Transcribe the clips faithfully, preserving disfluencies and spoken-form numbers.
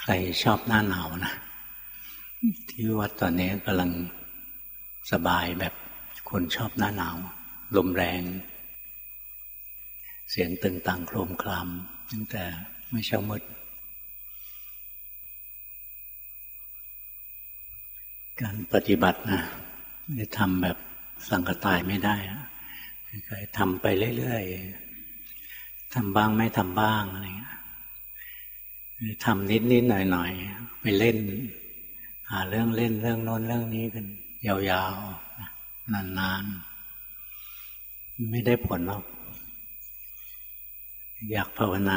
ใครชอบหน้าหนาวนะที่วัดตอนนี้กำลังสบายแบบคนชอบหน้าหนาวลมแรงเสียงตึงตังโครมครามตั้งแต่ไม่เช้ามืดการปฏิบัตินะจะทำแบบสังกตายไม่ได้เคยทำไปเรื่อยๆทำบ้างไม่ทำบ้างอะไรเงี้ยทำนิดๆหน่อยๆไปเล่นหาเรื่องเล่นเรื่องโน้นเรื่องนี้กันยาวๆนานๆไม่ได้ผลหรอกอยากภาวนา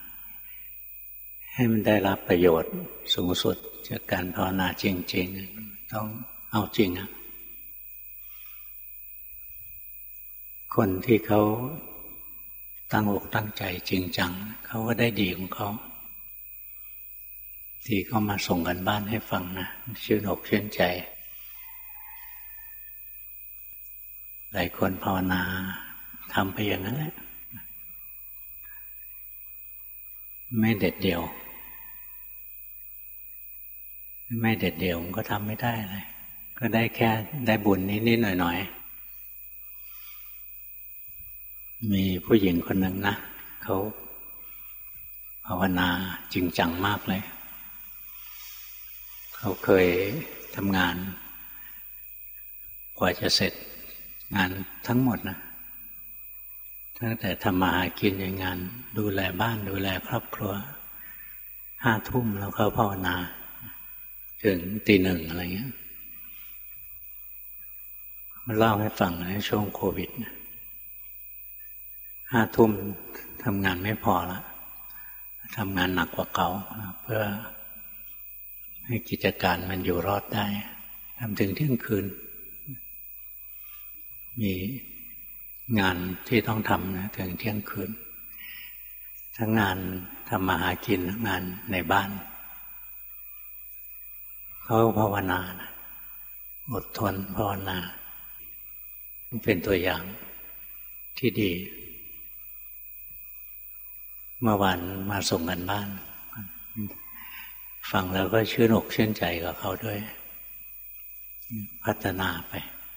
ให้มันได้รับประโยชน์สูงสุดจากการภาวนาจริงๆต้องเอาจริงอะคนที่เขาตั้งอกตั้งใจจริงจังเขาก็ได้ดีของเขาที่เขามาส่งกันบ้านให้ฟังนะชื่นอกชื่นใจหลายคนภาวนาทำไปอย่างนั้นแหละไม่เด็ดเดี่ยวไม่เด็ดเดี่ยวมันก็ทำไม่ได้เลยก็ได้แค่ได้บุญนิดๆหน่อยๆมีผู้หญิงคนหนึ่งนะเขาภาวนาจริงจังมากเลยเขาเคยทำงานกว่าจะเสร็จงานทั้งหมดนะตั้งแต่ทำมาหากินในงานดูแลบ้านดูแลครอบครัวห้าทุ่มแล้วเขาภาวนาถึงตีหนึ่งอะไรเงี้ยมาเล่าให้ฟังในช่วงโควิดห้าทุ่มทำงานไม่พอละทำงานหนักกว่าเก่าเพื่อให้กิจการมันอยู่รอดได้ทำถึงเที่ยงคืนมีงานที่ต้องทำนะถึงเที่ยงคืนทั้งงานทำมาหากินงานในบ้านเขาภาวนานะอดทนภาวนาเป็นตัวอย่างที่ดีเมื่อวานมาส่งกันบ้านฟังแล้วก็ชื่นอกชื่นใจกับเขาด้วยพัฒนาไป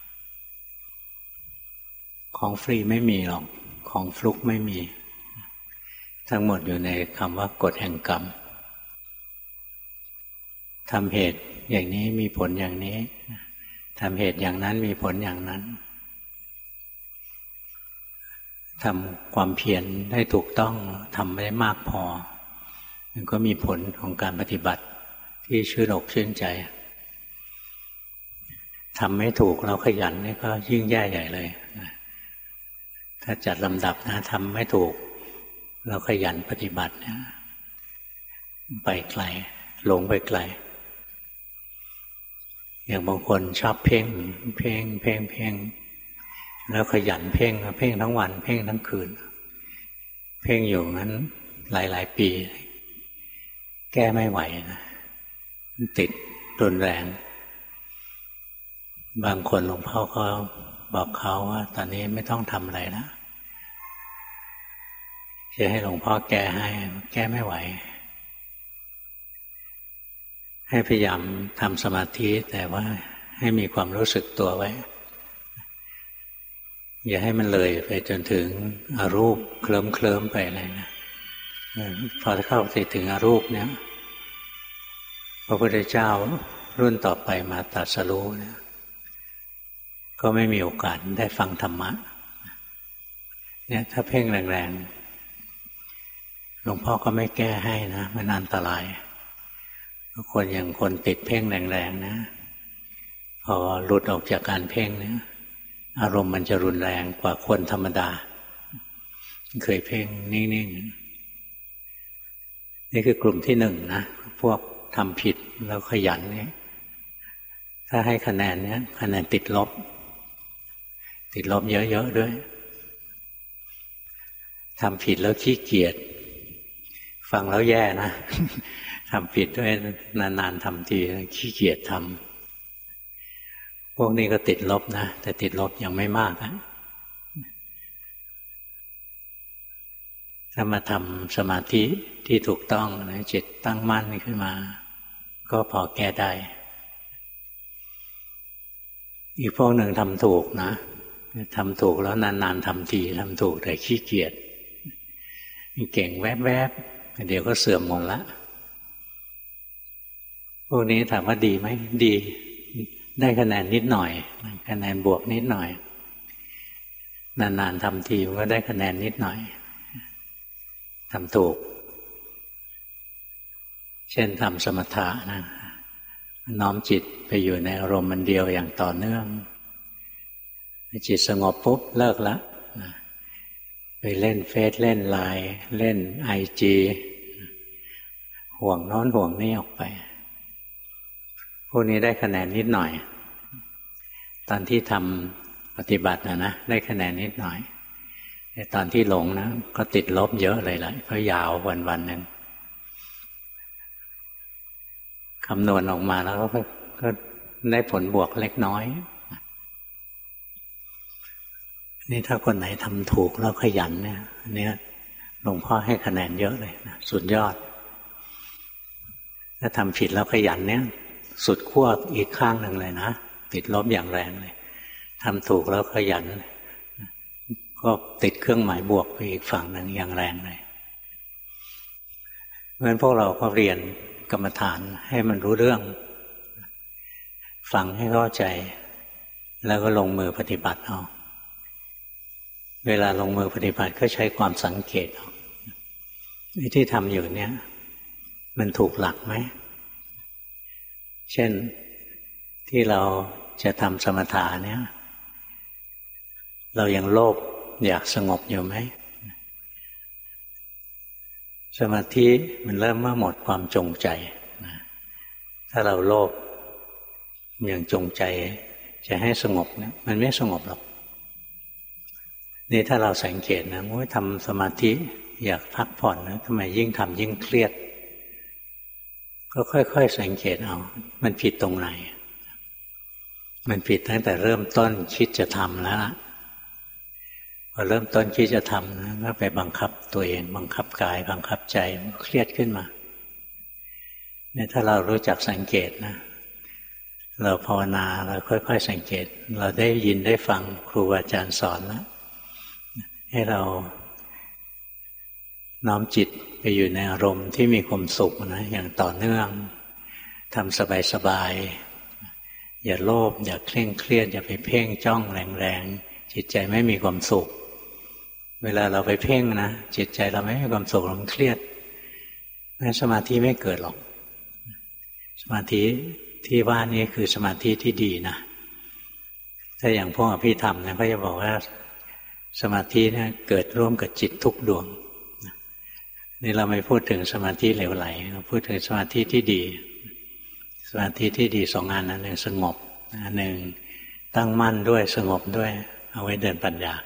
ของฟรีไม่มีหรอกของฟลุกไม่มีทั้งหมดอยู่ในคำว่ากฎแห่งกรรมทำเหตุอย่างนี้มีผลอย่างนี้ทำเหตุอย่างนั้นมีผลอย่างนั้นทำความเพียรได้ถูกต้องทำไม่ได้มากพอมันก็มีผลของการปฏิบัติที่ชื่นอกชื่นใจทำไม่ถูกเราขยันนี่ก็ยิ่งแย่ใหญ่เลยถ้าจัดลำดับนะทำไม่ถูกเราขยันปฏิบัติเนี่ยไปไกลหลงไปไกลอย่างบางคนชอบเพ่งเพ่งเพ่งเพ่งแล้วขยันเพ่งเพ่งทั้งวันเพ่งทั้งคืนเพ่งอยู่งั้นหลายๆปีแก้ไม่ไหวนะติดรุนแรงบางคนหลวงพ่อก็บอกเขาว่าตอนนี้ไม่ต้องทำอะไรแล้วจะให้หลวงพ่อแก้ให้แก้ไม่ไหวให้พยายามทำสมาธิแต่ว่าให้มีความรู้สึกตัวไว้อย่าให้มันเลยไปจนถึงอรูปเคลิ้มเคลิ้มไปอะไรนะพอเข้าไปถึงอรูปเนี่ยพระพุทธเจ้ารุ่นต่อไปมาตรัสรู้เนี่ยก็ไม่มีโอกาสได้ฟังธรรมะเนี่ยถ้าเพ่งแรงๆหลวงพ่อก็ไม่แก้ให้นะมันอันตรายคนอย่างคนติดเพ่งแรงๆนะพอหลุดออกจากการเพ่งเนี่ยอารมณ์มันจะรุนแรงกว่าคนธรรมดาเคยเพ่งนิ่งๆนี่คือกลุ่มที่หนึ่งนะพวกทำผิดแล้วขยันเนี่ยถ้าให้คะแนนเนี่ยคะแนนติดลบติดลบเยอะๆด้วยทำผิดแล้วขี้เกียจฟังแล้วแย่นะทำผิดด้วยนานๆทำทีขี้เกียจทำพวกนี้ก็ติดลบนะแต่ติดลบยังไม่มากนะถ้ามาทำสมาธิที่ถูกต้องนะจิตตั้งมั่นขึ้นมาก็พอแก้ได้อีกพวกหนึ่งทำถูกนะทำถูกแล้วนานๆทำทีทำถูกแต่ขี้เกียจเก่งแวบๆเดี๋ยวก็เสื่อมหมดละพวกนี้ถามว่าดีไหมดีได้คะแนนนิดหน่อยคะแนนบวกนิดหน่อยนานๆทำทีมันก็ได้คะแนนนิดหน่อยทำถูกเช่นทำสมถะนะน้อมจิตไปอยู่ในอารมณ์มันเดียวอย่างต่อเนื่องจิตสงบปุ๊บเลิกละไปเล่นเฟซเล่นไลน์เล่นไอจีห่วงโน้นห่วงนี่ออกไปพวกนี้ได้คะแนนนิดหน่อยตอนที่ทำปฏิบัตินะนะได้คะแนนนิดหน่อยแต่ตอนที่หลงนะก็ติดลบเยอะเลยแหละเพราะยาววันวันหนึ่งคำนวณออกมาแล้วก็ก็ได้ผลบวกเล็กน้อยนี่ถ้าคนไหนทำถูกแล้วขยันเนี่ยอันนี้หลวงพ่อให้คะแนนเยอะเลยนะสุดยอดถ้าทำผิดแล้วขยันเนี่ยสุดขั้วอีกข้างหนึ่งเลยนะติดลบอย่างแรงเลยทำถูกแล้วขยันก็ติดเครื่องหมายบวกไปอีกฝั่งหนึ่งอย่างแรงเลยเพราะฉะนั้นพวกเราก็เรียนกรรมฐานให้มันรู้เรื่องฟังให้เข้าใจแล้วก็ลงมือปฏิบัติเอาเวลาลงมือปฏิบัติก็ใช้ความสังเกตเอาที่ทำอยู่เนี่ยมันถูกหลักไหมเช่นที่เราจะทำสมถะเนี่ยเรายังโลภอยากสงบอยู่ไหมสมาธิมันเริ่มเมื่อหมดความจงใจนะถ้าเราโลภอย่างจงใจจะให้สงบเนี่ยมันไม่สงบหรอกนี่ถ้าเราสังเกตนะว่าทำสมาธิอยากพักผ่อนนะทำไมยิ่งทำยิ่งเครียดก็ค่อยๆสังเกตเอามันผิดตรงไหนมันผิดตั้งแต่เริ่มต้นคิดจะทำแล้วนะพอเริ่มต้นคิดจะทำนะก็ไปบังคับตัวเองบังคับกายบังคับใจเครียดขึ้นมาเนี่ยถ้าเรารู้จักสังเกตนะเราภาวนาเราค่อยๆสังเกตเราได้ยินได้ฟังครูอาจารย์สอนแล้วให้เราน้อมจิตไปอยู่ในอารมณ์ที่มีความสุขนะอย่างต่อเนื่องทำสบายๆอย่าโลภอย่าเคร่งเครียดอย่าไปเพ่งจ้องแรงๆจิตใจไม่มีความสุขเวลาเราไปเพ่งนะจิตใจเราไม่มีความสุขเราเครียดงั้นสมาธิไม่เกิดหรอกสมาธิที่ว่านี้คือสมาธิที่ดีนะถ้าอย่างพวกอภิธรรมเนี่ยเขาจะบอกว่าสมาธิเนี่ยเกิดร่วมกับจิตทุกดวงนี่เราไม่พูดถึงสมาธิเหลวไหลเราพูดถึงสมาธิที่ดีสมาธิที่ดีสองอันนะหนึ่งสงบอันหนึ่งตั้งมั่นด้วยสงบด้วยเอาไว้เดินปัญญา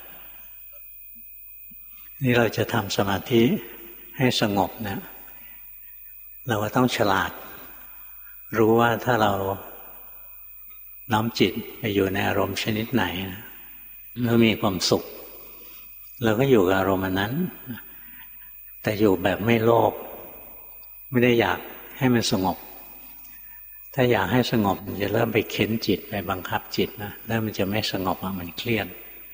นี่เราจะทำสมาธิให้สงบนะเราก็ต้องฉลาดรู้ว่าถ้าเราน้อมจิตไปอยู่ในอารมณ์ชนิดไหนนะแล้วมีความสุขเราก็อยู่กับอารมณ์นั้นแต่อยู่แบบไม่โลภไม่ได้อยากให้มันสงบถ้าอยากให้สงบมันจะเริ่มไปเค้นจิตไปบังคับจิตนะแล้วมันจะไม่สงบมันเครียด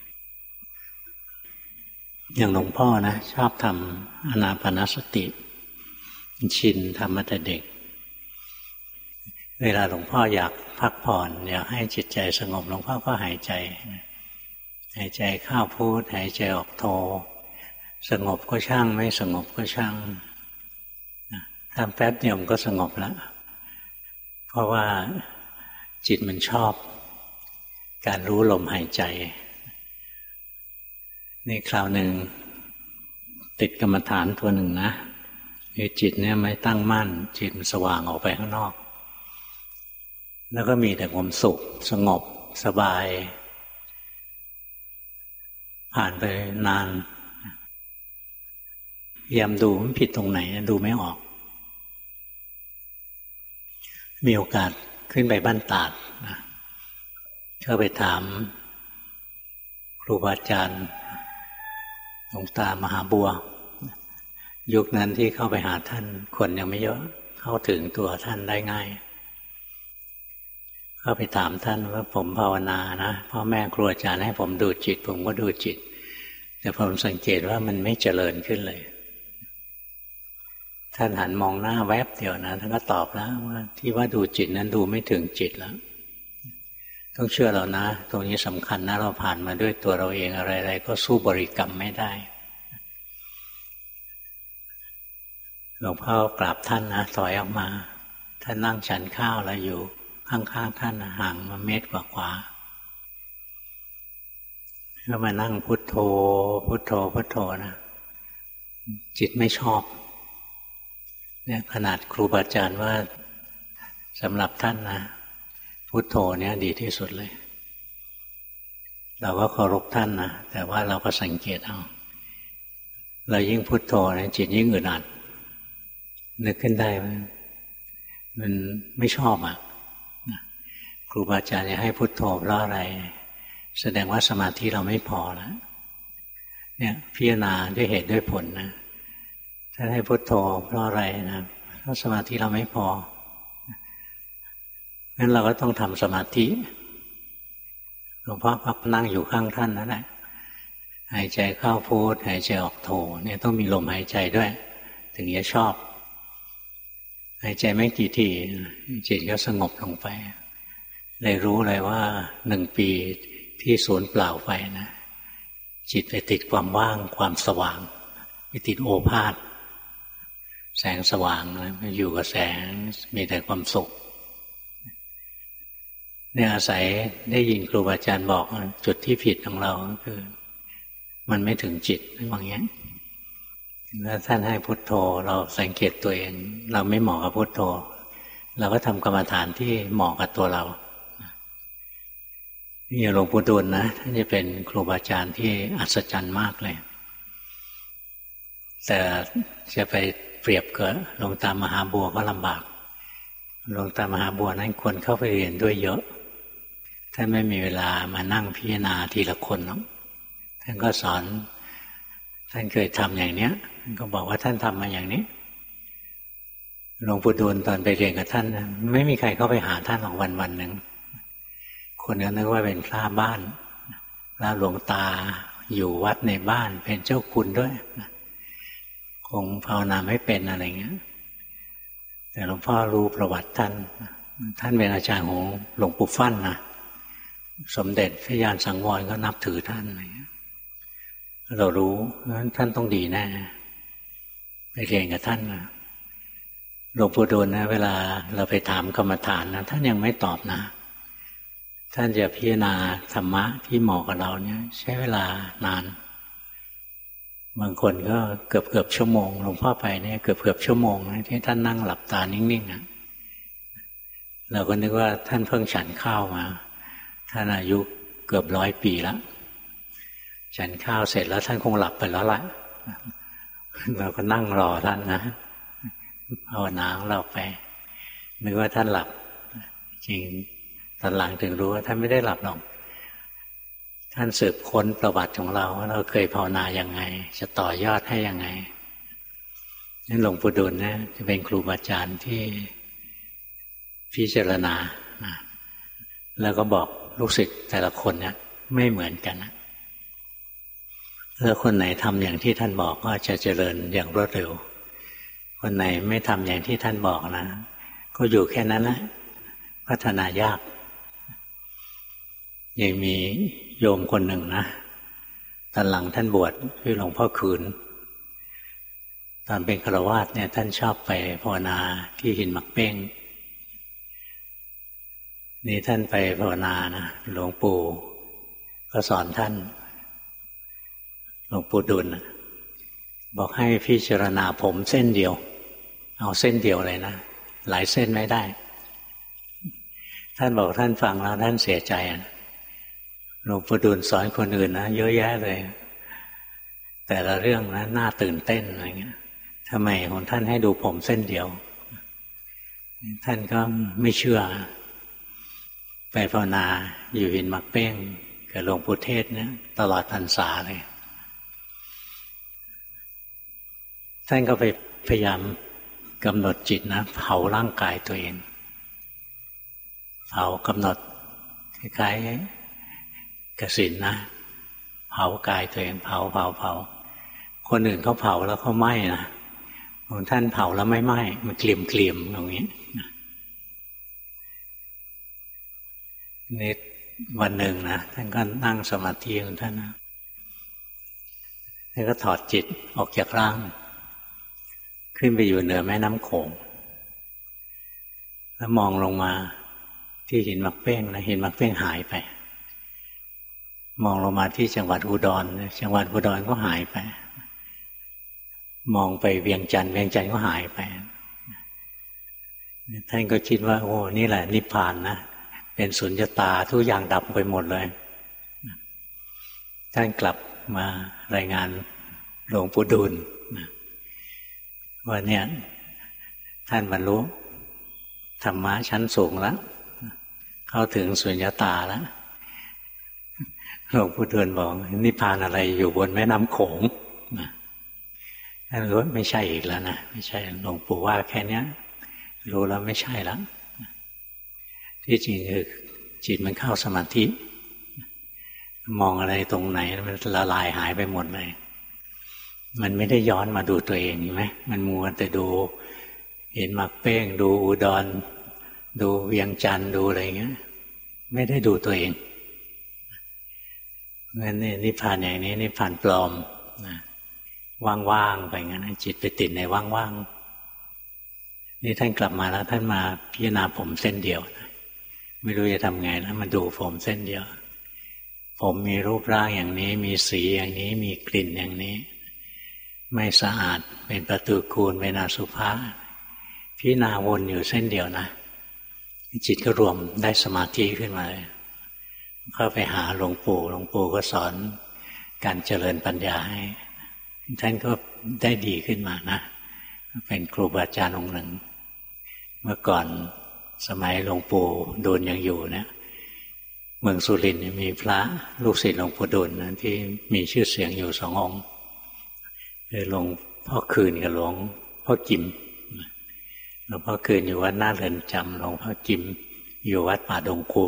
อย่างหลวงพ่อนะชอบทำอานาปานสติชินทำมาแต่เด็กเวลาหลวงพ่ออยากพักผ่อนอยากให้จิตใจสงบหลวงพ่อก็หายใจหายใจเข้าพุทหายใจออกโทสงบก็ช่างไม่สงบก็ช่างทำแป๊บเดียวมันก็สงบแล้วเพราะว่าจิตมันชอบการรู้ลมหายใจนี่คราวหนึ่งติดกรรมฐานตัวหนึ่งนะคือจิตเนี่ยไม่ตั้งมั่นจิตมันสว่างออกไปข้างนอกแล้วก็มีแต่ความสุขสงบสบายผ่านไปนานพยายามดูมันผิดตรงไหนดูไม่ออกมีโอกาสขึ้นไปบ้านตาดนะก็ไปถามครูบาอาจารย์หลวงตามหาบัวยุคนั้นที่เข้าไปหาท่านคนยังไม่เยอะเข้าถึงตัวท่านได้ง่ายเข้าไปถามท่านว่าผมภาวนานะพ่อแม่ครูอาจารย์ให้ผมดูจิตผมก็ดูจิตแต่ผมสังเกตว่ามันไม่เจริญขึ้นเลยท่านหันมองหน้าแวบเดียวนะท่านก็ตอบแล้วว่าที่ว่าดูจิตนั้นดูไม่ถึงจิตแล้วต้องเชื่อเรานะตรงนี้สำคัญนะเราผ่านมาด้วยตัวเราเองอะไรๆก็สู้บริกรรมไม่ได้หลวงพ่อกราบท่านนะถอยออกมาท่านนั่งฉันข้าวแล้วอยู่ข้างๆท่านห่างมาเมตรกว่าๆก็มานั่งพุทโธพุทโธพุทโธนะจิตไม่ชอบเนี่ยขนาดครูบาอาจารย์ว่าสำหรับท่านนะพุทโธเนี่ยดีที่สุดเลยเราก็เคารพท่านนะแต่ว่าเราก็สังเกตเอาเรายิ่งพุทโธนะจิตยิ่งอึดอัดนึกขึ้นได้ว่ามันไม่ชอบอ่ะครูบาอาจารย์จะให้พุทโธเพราะอะไรแสดงว่าสมาธิเราไม่พอแล้วเนี่ยพิจารณาด้วยเหตุด้วยผลนะถ้าให้พุทโธเพราะอะไรนะเพราะสมาธิเราไม่พองั้นเราก็ต้องทำสมาธิหลวงพ่อพักนั่งอยู่ข้างท่านนั่นแหละหายใจเข้าพุทหายใจออกโธเนี่ยต้องมีลมหายใจด้วยถึงจะชอบหายใจไม่กี่ทีจิตก็สงบลงไปเลยรู้เลยว่าหนึ่งปีที่สูญเปล่าไปนะจิตไปติดความว่างความสว่างไปติดโอภาสแสงสว่างนะอยู่กับแสงมีแต่ความสุขเนี่ยอาศัยได้ยินครูบาอาจารย์บอกจุดที่ผิดของเราก็คือมันไม่ถึงจิตอย่างเงี้ยแล้วท่านให้พุทโธเราสังเกตตัวเองเราไม่เหมาะกับพุทโธเราก็ทำกรรมฐานที่เหมาะกับตัวเรานี่หลวงปู่ดูลนะท่านจะเป็นครูบาอาจารย์ที่อัศจรรย์มากเลยแต่จะไปเปรียบกับหลวงตามหาบัวก็ลำบากหลวงตามหาบัวนั้นคนเข้าไปเรียนด้วยเยอะท่านไม่มีเวลามานั่งพิจารณาทีละคนหรอกท่านก็สอนท่านเคยทำอย่างเนี้ยท่านก็บอกว่าท่านทำมาอย่างนี้หลวงปู่ดูลตอนไปเรียนกับท่านไม่มีใครเข้าไปหาท่านหรอกวันวันหนึ่งคนก็นึกว่าเป็นพระบ้านพระหลวงตาอยู่วัดในบ้านเป็นเจ้าคุณด้วยคงภาวนาไม่เป็นอะไรเงี้ยแต่หลวงพ่อรู้ประวัติท่านท่านเป็นอาจารย์ของหลวงปู่ฟั่นนะสมเด็จพระญาณสังวรก็นับถือท่านอะไรเงี้ยเรารู้ท่านต้องดีแน่ไปเรียนกับท่านนะหลวงปู่ดูลนะเวลาเราไปถามกรรมฐานนะท่านยังไม่ตอบนะท่านจะพิจารณาธรรมะที่เหมาะกับเราเนี่ยใช้เวลานานบางคนก็เกือบเกือบชั่วโมงหลวงพ่อไปเนี่ยเกือบเกือบชั่วโมงนะที่ท่านนั่งหลับตานิ่งๆนะเราก็นึกว่าท่านเพิ่งฉันข้าวมาท่านอายุเกือบร้อยปีแล้วฉันข้าวเสร็จแล้วท่านคงหลับไปแล้วล่ะเราก็นั่งรอท่านนะภาวนาของเราไปนึกว่าท่านหลับจริงตอนหลังถึงรู้ว่าท่านไม่ได้หลับหรอกท่านสืบค้นประวัติของเราว่าเราเคยภาวนาอย่างไงจะต่อยอดให้ยังไงนั่นหลวงปู่ดูลนะจะเป็นครูบาอาจารย์ที่พิจารณานะแล้วก็บอกลูกศิษย์แต่ละคนเนี่ยไม่เหมือนกันนะแล้วคนไหนทำอย่างที่ท่านบอกก็จะเจริญอย่างรวดเร็วคนไหนไม่ทำอย่างที่ท่านบอกนะก็อยู่แค่นั้นแหละพัฒนายากยังมีโยมคนหนึ่งนะตอนหลังท่านบวชชื่อหลวงพ่อคืนตอนเป็นฆราวาสเนี่ยท่านชอบไปภาวนาที่หินหมักเป้งนี่ท่านไปภาวนานะหลวงปู่ก็สอนท่านหลวงปู่ดุลบอกให้พิจารณาผมเส้นเดียวเอาเส้นเดียวเลยนะหลายเส้นไม่ได้ท่านบอกท่านฟังแล้วท่านเสียใจหลวงปู่ดูลสอนคนอื่นนะเยอะแยะเลยแต่ละเรื่องนะน่าตื่นเต้นอะไรเงี้ยทำไมของท่านให้ดูผมเส้นเดียวท่านก็ไม่เชื่อไปภาวนาอยู่หินหมักเป้งกับหลวงปู่เทศเนี่ยตลอดพรรษาเลยท่านก็ไปพยายามกำหนดจิตนะเผาร่างกายตัวเองเผากำหนดคล้ายๆกสิณนะเผากายตัวเองเผาเผาเผาคนอื่นเขาเผาแล้วเขาไหม้นะของท่านเผาแล้วไม่ไหม้มันเกลี่ยมเกลี่ยมอย่างนี้นี่วันหนึ่งนะท่านก็นั่งสมาธิของท่านนะท่านก็ถอดจิตออกจากร่างขึ้นไปอยู่เหนือแม่น้ำโขงแล้วมองลงมาที่หินมักเป้งนะหินมักเป้งหายไปมองลงมาที่จังหวัดอุดรจังหวัดอุดรก็หายไปมองไปเวียงจันทร์เวียงจันทร์ก็หายไปท่านก็คิดว่าโอ้นี่แหละนิพพานนะเป็นสุญญตาทุกอย่างดับไปหมดเลยท่านกลับมารายงานหลวงปู่ดูลว่าเนี่ยท่านบรรลุธรรมะชั้นสูงแล้วเข้าถึงสุญญตาแล้วหลวงปู่ดูลบอกนิพพานอะไรอยู่บนแม่น้ำโขงท่านรู้ว่าไม่ใช่อีกแล้วนะไม่ใช่หลวงปู่ว่าแค่นี้รู้แล้วไม่ใช่แล้วที่จริงคือจิตมันเข้าสมาธิมองอะไรตรงไหนมันละลายหายไปหมดเลยมันไม่ได้ย้อนมาดูตัวเองใช่ไหมมันมัวแต่ดูเห็นมักเป้งดูอุดรดูเวียงจันทร์ดูอะไรเงี้ยไม่ได้ดูตัวเองงั้นนี่นิพพานอย่างนี้นิพพานปลอมนะว่างๆไปงั้นจิตไปติดในว่างๆนี่ท่านกลับมาแล้วท่านมาพิจารณาผมเส้นเดียวนะไม่รู้จะทำไงแล้วมาดูผมเส้นเดียวผมมีรูปร่างอย่างนี้มีสีอย่างนี้มีกลิ่นอย่างนี้ไม่สะอาดเป็นปฏิกูลเป็นอสุภะพิจารณาวนอยู่เส้นเดียวนะจิตก็รวมได้สมาธิขึ้นมาเลยเข้าไปหาหลวงปู่หลวงปู่ก็สอนการเจริญปัญญาให้ท่านก็ได้ดีขึ้นมานะเป็นครูบาอาจารย์องค์หนึ่งเมื่อก่อนสมัยหลวงปู่ดูลยังอยู่เนี่ยเมืองสุรินทร์มีพระลูกศิษย์หลวงปู่ดูลนะที่มีชื่อเสียงอยู่สององค์คือหลวงพ่อคืนกับหลวงพ่อจิมหลวงพ่อคืนอยู่วัดหน้าเรือนจำหลวงพ่อจิมอยู่วัดป่าดงคู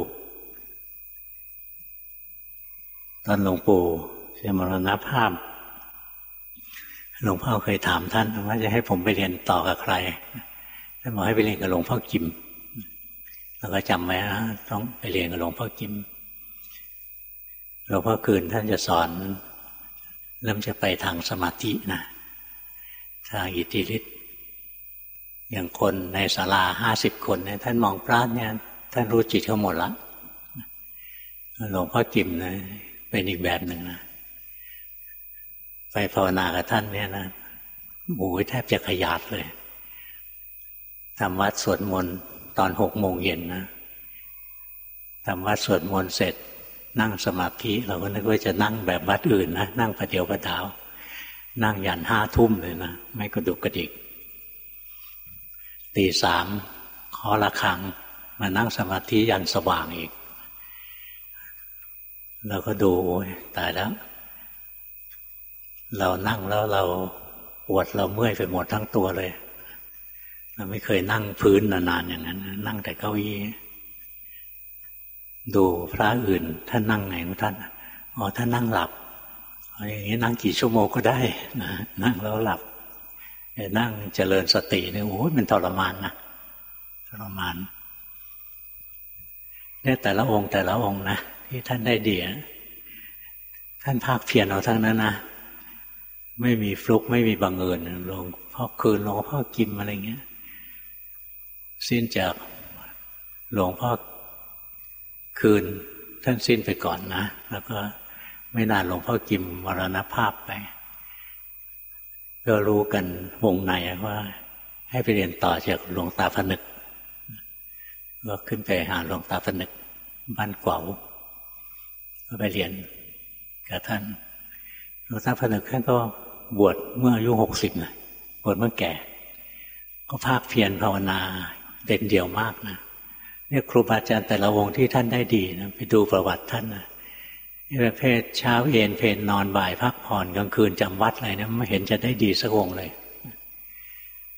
ตอนหลวงปู่จะมรณภาพหลวงพ่อเคยถามท่านว่าจะให้ผมไปเรียนต่อกับใครท่านบอกให้ไปเรียนกับหลวงพ่อจิมเราก็จำไว้นะต้องไปเรียนกับหลวงพ่อจิมหลวงพ่อคืนท่านจะสอนเริ่มจะไปทางสมาธินะทางอิทธิฤทธิ์อย่างคนในศาลาห้าสิบคนเนี่ยท่านมองพระเนี่ยท่านรู้จิตเขาหมดละหลวงพ่อจิมนะเป็นอีกแบบหนึ่งนะไปภาวนากับท่านเนี่ยนะโอ้ยแทบจะขยาดเลยทำวัดสวดมนต์ตอนหกโมงเย็นนะทำวัดสวดมนต์เสร็จนั่งสมาธิเราก็นึกว่าจะนั่งแบบวัดอื่นนะนั่งประเดี๋ยวประดาวนั่งยันห้าทุ่มเลยนะไม่กระดุกกระดิกตีสามเคาะระฆังมานั่งสมาธิยันสว่างอีกเราก็ดูโอ้ยตายแล้วเรานั่งแล้วเราปวดเราเมื่อยไปหมดทั้งตัวเลยเราไม่เคยนั่งพื้นนานๆอย่างนั้นนั่งแต่เก้าอี้ดูพระอื่นท่านนั่งไงของท่านอ๋อท่านนั่งหลับอย่างนี้นั่งกี่ชั่วโมงก็ได้นะนั่งแล้วหลับแต่นั่งเจริญสติเนี่ยโอ้ยมันทรมานนะทรมานเนี่ยแต่ละองค์แต่ละองค์นะที่ท่านได้ดีท่านภาคเพียรเอาทั้งนั้นนะไม่มีฟลุกไม่มีบังเอิญหลวงพ่อคืนหลวงพ่อกิมอะไรเงี้ยสิ้นจากหลวงพ่อคืนท่านสิ้นไปก่อนนะแล้วก็ไม่นานหลวงพ่อกิมมรณภาพไปก็รู้กันวงในว่าให้ไปเรียนต่อจากหลวงตาผนึกก็ขึ้นไปหาหลวงตาผนึกบ้านกวาวก็ไปเรียนกับท่านหลวงตาผนึกท่านก็บวชเมื่ออายุหกสิบนะบวชเมื่อแก่ก็ภาคเพียรภาวนาเด่นเดี่ยวมากนะเนี่ยครูบาอาจารย์แต่ละวงที่ท่านได้ดีนะไปดูประวัติท่านนะประเภทเช้าเย็นเพลนนอนบ่ายพักผ่อนกลางคืนจำวัดอะไรนะไม่เห็นจะได้ดีสักวงเลย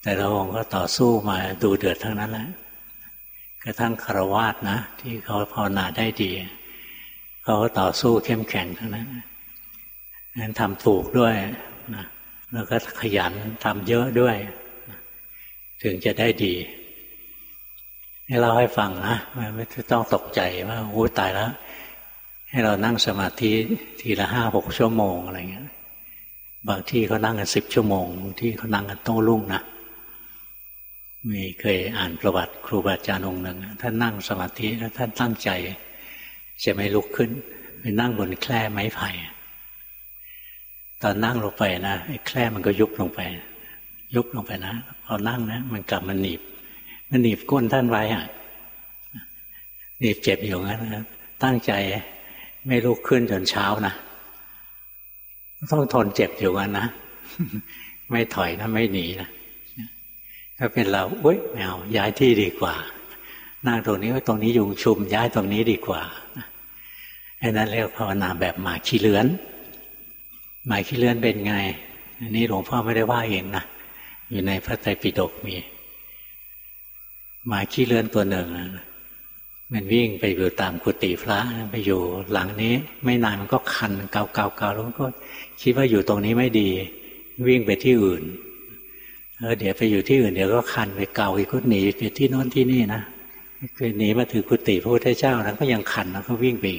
แต่ละองค์ก็ต่อสู้มาดูเดือดทั้งนั้นแหละกระทั่งฆราวาสนะที่เขาภาวนาได้ดีเขาก็ต่อสู้เข้มแข็งทั้งนั้นนั้นทำถูกด้วยนะแล้วก็ขยันทำเยอะด้วยนะถึงจะได้ดีให้เราให้ฟังนะไม่ต้องตกใจว่าโอ้ตายแล้วให้เรานั่งสมาธิทีละห้าหกชั่วโมงอะไรเงี้ยบางที่เขานั่งกันสิบชั่วโมงบางที่เขานั่งกันโต้รุ่งนะมีเคยอ่านประวัติครูบาอาจารย์องค์หนึ่งท่านนั่งสมาธิแล้วท่านตั้งใจจะไม่ลุกขึ้นไปนั่งบนแคร่ไม้ไผ่ตอนนั่งลงไปนะไอ้แคร่มันก็ยุบลงไปยุบลงไปนะพอนั่งนะมันกลับมันหนีบมันหนีบก้นท่านไว้อ่ะหนีบเจ็บอยู่งั้นนะตั้งใจไม่ลุกขึ้นจนเช้านะต้องทนเจ็บอยู่งั้นนะไม่ถอยนะไม่หนีนะถ้าเป็นเราอุ๊ยไม่เอาย้ายที่ดีกว่านั่งตรงนี้ตรงนี้ยุงชุมย้ายตรงนี้ดีกว่าไอ้นั้นเรียกภาวนาแบบหมาขี้เลื้อนหมาขี้เลื้อนเป็นไงอันนี้หลวงพ่อไม่ได้ว่าเองนะอยู่ในพระไตรปิฎกมีหมาขี้เลื้อนตัวหนึ่งมันวิ่งไปอยู่ตามกุฏิพระไปอยู่หลังนี้ไม่นานมันก็คันเกาเกาเกาแล้วก็คิดว่าอยู่ตรงนี้ไม่ดีวิ่งไปที่อื่นเออเดี๋ยวไปอยู่ที่อื่นเดี๋ยวก็คันไปเกาอีกก็หนีไปที่โน้นที่นี่นะคือหนีมาถึงกุฏิพระพุทธเจ้าแล้วก็ยังคันแล้วก็วิ่งไปอีก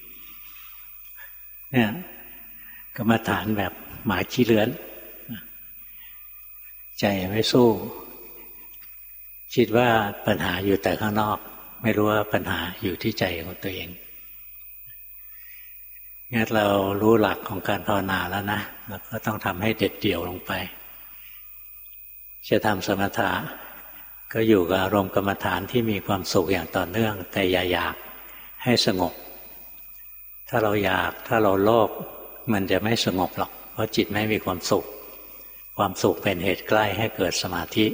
เนี่ยกรรมฐานแบบหมาขี้เลื้อนใจไม่สู้คิดว่าปัญหาอยู่แต่ข้างนอกไม่รู้ว่าปัญหาอยู่ที่ใจของตัวเองงั้นเรารู้หลักของการภาวนาแล้วนะเราก็ต้องทำให้เด็ดเดี่ยวลงไปจะทำสมถะก็อยู่กับอารมณ์กรรมฐานที่มีความสุขอย่างต่อเนื่องแต่อย่าอยากให้สงบถ้าเราอยากถ้าเราโลภมันจะไม่สงบหรอกเพราะจิตไม่มีความสุขความสุขเป็นเหตุใกล้ให้เกิดสมาธิ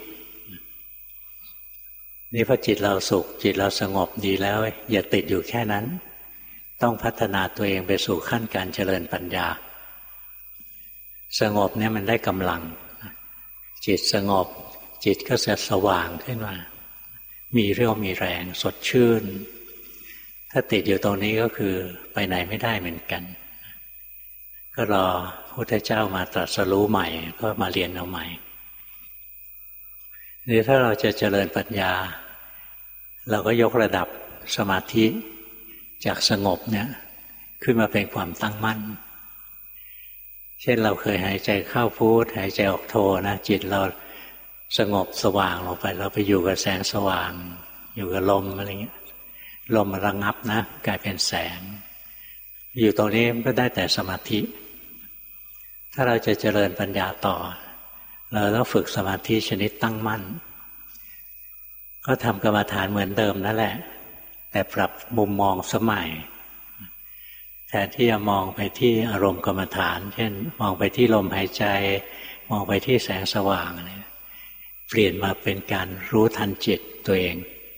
นี่พอจิตเราสุขจิตเราสงบดีแล้วอย่าติดอยู่แค่นั้นต้องพัฒนาตัวเองไปสู่ขั้นการเจริญปัญญาสงบเนี่ยมันได้กำลังจิตสงบจิตก็จะสว่างขึ้นมามีเรี่ยวมีแรงสดชื่นถ้าติดอยู่ตรงนี้ก็คือไปไหนไม่ได้เหมือนกันก็รอพระพุทธเจ้ามาตรัสรู้ใหม่ก็มาเรียนเอาใหม่นี่ถ้าเราจะเจริญปัญญาเราก็ยกระดับสมาธิจากสงบเนี่ยขึ้นมาเป็นความตั้งมั่นเช่นเราเคยหายใจเข้าพุทหายใจออกโทนะจิตเราสงบสว่างลงไปเราไปอยู่กับแสงสว่างอยู่กับลมอะไรเงี้ยลมระงับนะกลายเป็นแสงอยู่ตรงนี้ก็ได้แต่สมาธิถ้าเราจะเจริญปัญญาต่อเราต้องฝึกสมาธิชนิดตั้งมั่นก็ทำกรรมฐานเหมือนเดิมนั่นแหละแต่ปรับมุมมองสมัยแทนที่จะมองไปที่อารมณ์กรรมฐานเช่นมองไปที่ลมหายใจมองไปที่แสงสว่างอะไรเปลี่ยนมาเป็นการรู้ทันจิตตัวเอง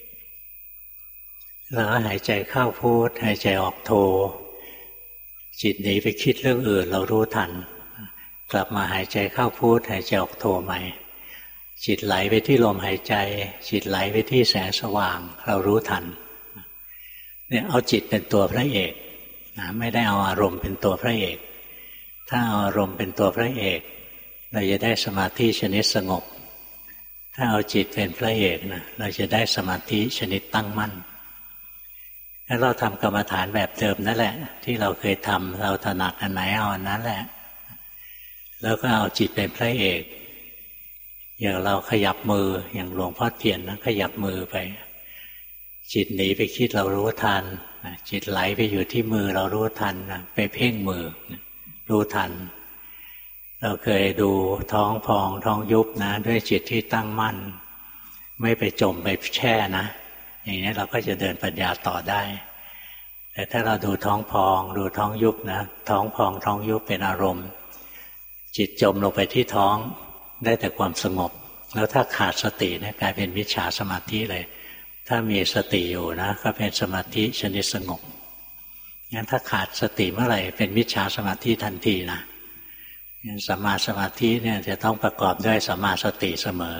แล้วหายใจเข้าพุทหายใจออกโทจิตหนีไปคิดเรื่องอื่นเรารู้ทันกลับมาหายใจเข้าพุทหายใจออกโทใหม่จิตไหลไปที่ลมหายใจจิตไหลไปที่แสงสว่างเรารู้ทันเนี่ยเอาจิตเป็นตัวพระเอกนะไม่ได้เอาอารมณ์เป็นตัวพระเอกถ้าเอาอารมณ์เป็นตัวพระเอกเราจะได้สมาธิชนิดสงบถ้าเอาจิตเป็นพระเอกนะเราจะได้สมาธิชนิดตั้งมั่นแล้วเราทำกรรมฐานแบบเดิมนั่นแหละที่เราเคยทำเราถนัดอันไหนเอาอันนั้นแหละแล้วก็เอาจิตเป็นพระเอกอย่างเราขยับมืออย่างหลวงพ่อเทียนนะขยับมือไปจิตหนีไปคิดเรารู้ทันจิตไหลไปอยู่ที่มือเรารู้ทันไปเพ่งมือรู้ทันเราเคยดูท้องพองท้องยุบนะด้วยจิตที่ตั้งมั่นไม่ไปจมไปแช่นะอย่างนี้เราก็จะเดินปัญญาต่อได้แต่ถ้าเราดูท้องพองดูท้องยุบนะท้องพองท้องยุบเป็นอารมณ์จิตจมลงไปที่ท้องได้แต่ความสงบแล้วถ้าขาดสติเนี่ยกลายเป็นมิจฉาสมาธิเลยถ้ามีสติอยู่นะก็เป็นสมาธิชนิดสงบงั้นถ้าขาดสติเมื่อไหร่เป็นมิจฉาสมาธิทันทีนะสัมมาสมาธิเนี่ยจะต้องประกอบด้วยสัมมาสติเสมอ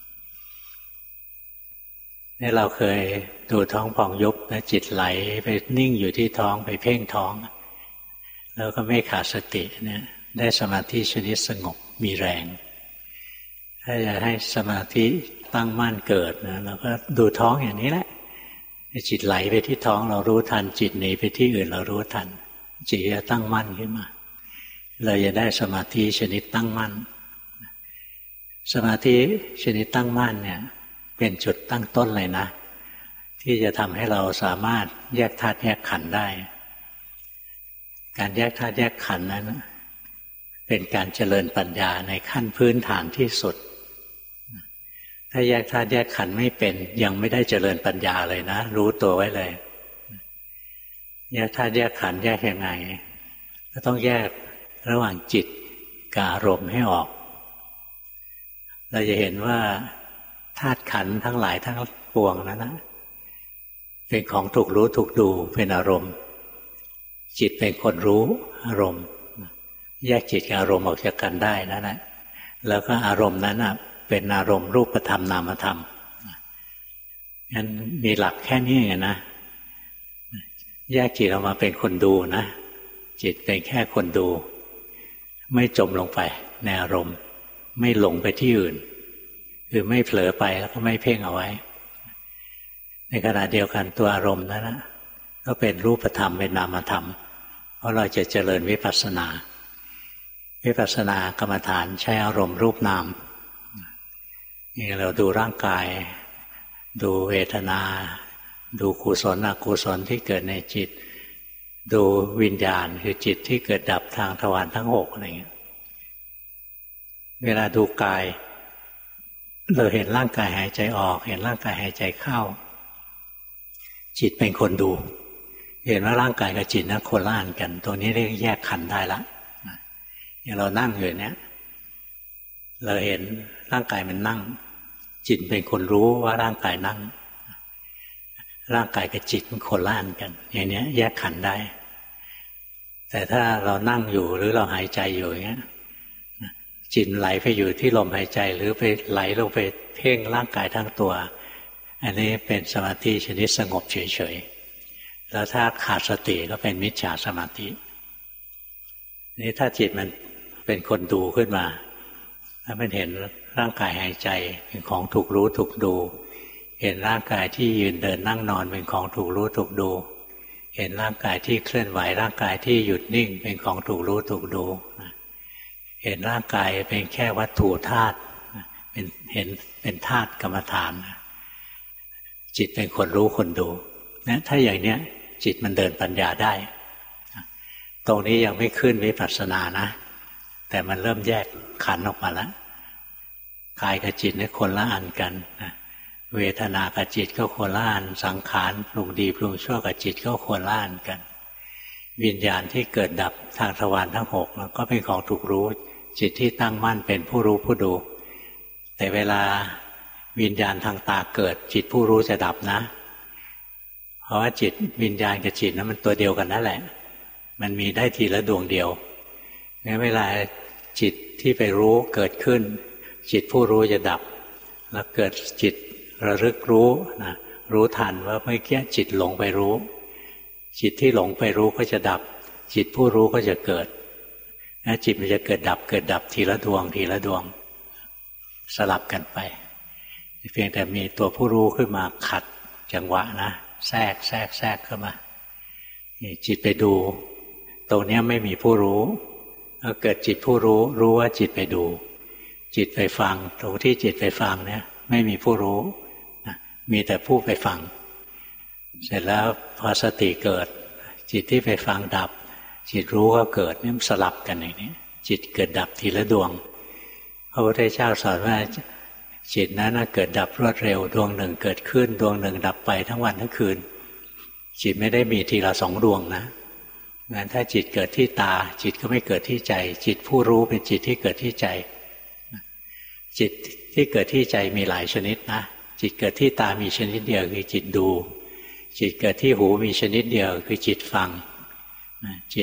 นี่เราเคยดูท้องพองยุบแล้วจิตไหลไปนิ่งอยู่ที่ท้องไปเพ่งท้องแล้วก็ไม่ขาดสติเนี่ยได้สมาธิชนิดสงบมีแรงถ้าอยากให้สมาธิตั้งมั่นเกิดนะเราก็ดูท้องอย่างนี้แหละจิตไหลไปที่ท้องเรารู้ทันจิตหนีไปที่อื่นเรารู้ทันจิตจะตั้งมั่นขึ้นมาเราจะได้สมาธิชนิดตั้งมั่นสมาธิชนิดตั้งมั่นเนี่ยเป็นจุดตั้งต้นเลยนะที่จะทำให้เราสามารถแยกธาตุแยกขันธ์ได้การแยกธาตุแยกขันธ์นั้นเป็นการเจริญปัญญาในขั้นพื้นฐานที่สุดถ้าแยกธาตุแยกขันธ์ไม่เป็นยังไม่ได้เจริญปัญญาเลยนะรู้ตัวไว้เลยแยกธาตุแยกขันธ์แยกยังไงก็ต้องแยกระหว่างจิตกับอารมณ์ให้ออกเราจะเห็นว่าธาตุขันธ์ทั้งหลายทั้งปวงนั้นนะเป็นของถูกรู้ถูกดูเป็นอารมณ์จิตเป็นคนรู้อารมณ์แยกจิตกับอารมณ์ออกจากกันได้นั่นแหละแล้วก็อารมณ์นั้นนะเป็นอารมณ์รูปธรรมนามธรรมงั้นมีหลักแค่นี้ไงนะแยกจิตออกมาเป็นคนดูนะจิตเป็นแค่คนดูไม่จมลงไปในอารมณ์ไม่หลงไปที่อื่นคือไม่เผลอไปแล้วก็ไม่เพ่งเอาไว้ในขณะเดียวกันตัวอารมณ์นั้นนะก็เป็นรูปธรรมเป็นนามธรรมเพราะเราจะเจริญวิปัสสนาวิปัสสนากรรมฐานใช้อารมณ์รูปนามนี่เราดูร่างกายดูเวทนาดูกุศลอกุศลที่เกิดในจิตดูวิญญาณคือจิตที่เกิดดับทางทวารทั้งหกอะไรอย่างเงี้ยเวลาดูกายเราเห็นร่างกายหายใจออกเห็นร่างกายหายใจเข้าจิตเป็นคนดูเห็นว่าร่างกายกับจิตนั้นคนละอันกันตัวนี้เรียกแยกขันธ์ได้ละอย่างเรานั่งอยู่เนี้ยเราเห็นร่างกายมันนั่งจิตเป็นคนรู้ว่าร่างกายนั่งร่างกายกับจิตมันคนละอันกันอย่างนี้แยกขันธ์ได้แต่ถ้าเรานั่งอยู่หรือเราหายใจอยู่อย่างเงี้ยจิตไหลไปอยู่ที่ลมหายใจหรือไปไหลลงไปเพ่งร่างกายทั้งตัวอันนี้เป็นสมาธิชนิดสงบเฉยๆแล้วถ้าขาดสติก็เป็นมิจฉาสมาธินี่ถ้าจิตมันเป็นคนดูขึ้นมาถ้ามันเห็นร่างกายหายใจเป็นของถูกรู้ถูกดูเห็นร่างกายที่ยืนเดินนั่งนอนเป็นของถูกรู้ถูกดูเห็นร่างกายที่เคลื่อนไหวร่างกายที่หยุดนิ่งเป็นของถูกรู้ถูกดูเห็นร่างกายเป็นแค่วัตถุธาตุเป็นเห็นเป็นธาตุกรรมฐานจิตเป็นคนรู้คนดูนะถ้าอย่างเนี้ยจิตมันเดินปัญญาได้ตรงนี้ยังไม่ขึ้นวิปัสสนานะแต่มันเริ่มแยกขันธ์ออกมาแล้วกายกับจิตนี่คนละอันกันนะเวทนากับจิตก็คนละอันสังขารปรุงดีปรุงชั่วกับจิตก็คนละอันกันวิญญาณที่เกิดดับทางทวารทั้งหกแล้วก็เป็นของถูกรู้จิตที่ตั้งมั่นเป็นผู้รู้ผู้ดูแต่เวลาวิญญาณทางตาเกิดจิตผู้รู้จะดับนะเพราะว่าจิตวิญญาณกับจิตนั้นมันตัวเดียวกันนั่นแหละมันมีได้ทีละดวงเดียวงั้นเวลาจิตที่ไปรู้เกิดขึ้นจิตผู้รู้จะดับแล้วเกิดจิตระลึกรู้นะรู้ทันว่าเมื่อกี้จิตหลงไปรู้จิตที่หลงไปรู้ก็จะดับจิตผู้รู้ก็จะเกิดนะจิตมันจะเกิดดับเกิดดับทีละดวงทีละดวงสลับกันไปเพียงแต่มีตัวผู้รู้ขึ้นมาขัดจังหวะนะแทรกแทรกแทรกเข้ามาจิตไปดูตรงนี้ไม่มีผู้รู้ถ้าเกิดจิตผู้รู้รู้ว่าจิตไปดูจิตไปฟังตรงที่จิตไปฟังเนี่ยไม่มีผู้รู้มีแต่ผู้ไปฟังเสร็จแล้วพอสติเกิดจิตที่ไปฟังดับจิตรู้ก็เกิดนี่มันสลับกันอย่างนี้จิตเกิดดับทีละดวงพระพุทธเจ้าสอนว่าจิตนั้นเกิดดับรวดเร็วดวงหนึ่งเกิดขึ้นดวงหนึ่งดับไปทั้งวันทั้งคืนจิตไม่ได้มีทีละสองดวงนะงั้นถ้าจิตเกิดที่ตาจิตก็ไม่เกิดที่ใจจิตผู้รู้เป็นจิตที่เกิดที่ใจจิตที่เกิดที่ใจมีหลายชนิดนะจิตเกิดที่ตามีชนิดเดียวคือจิตดูจิตเกิดที่หูมีชนิดเดียวคือจิตฟังจิต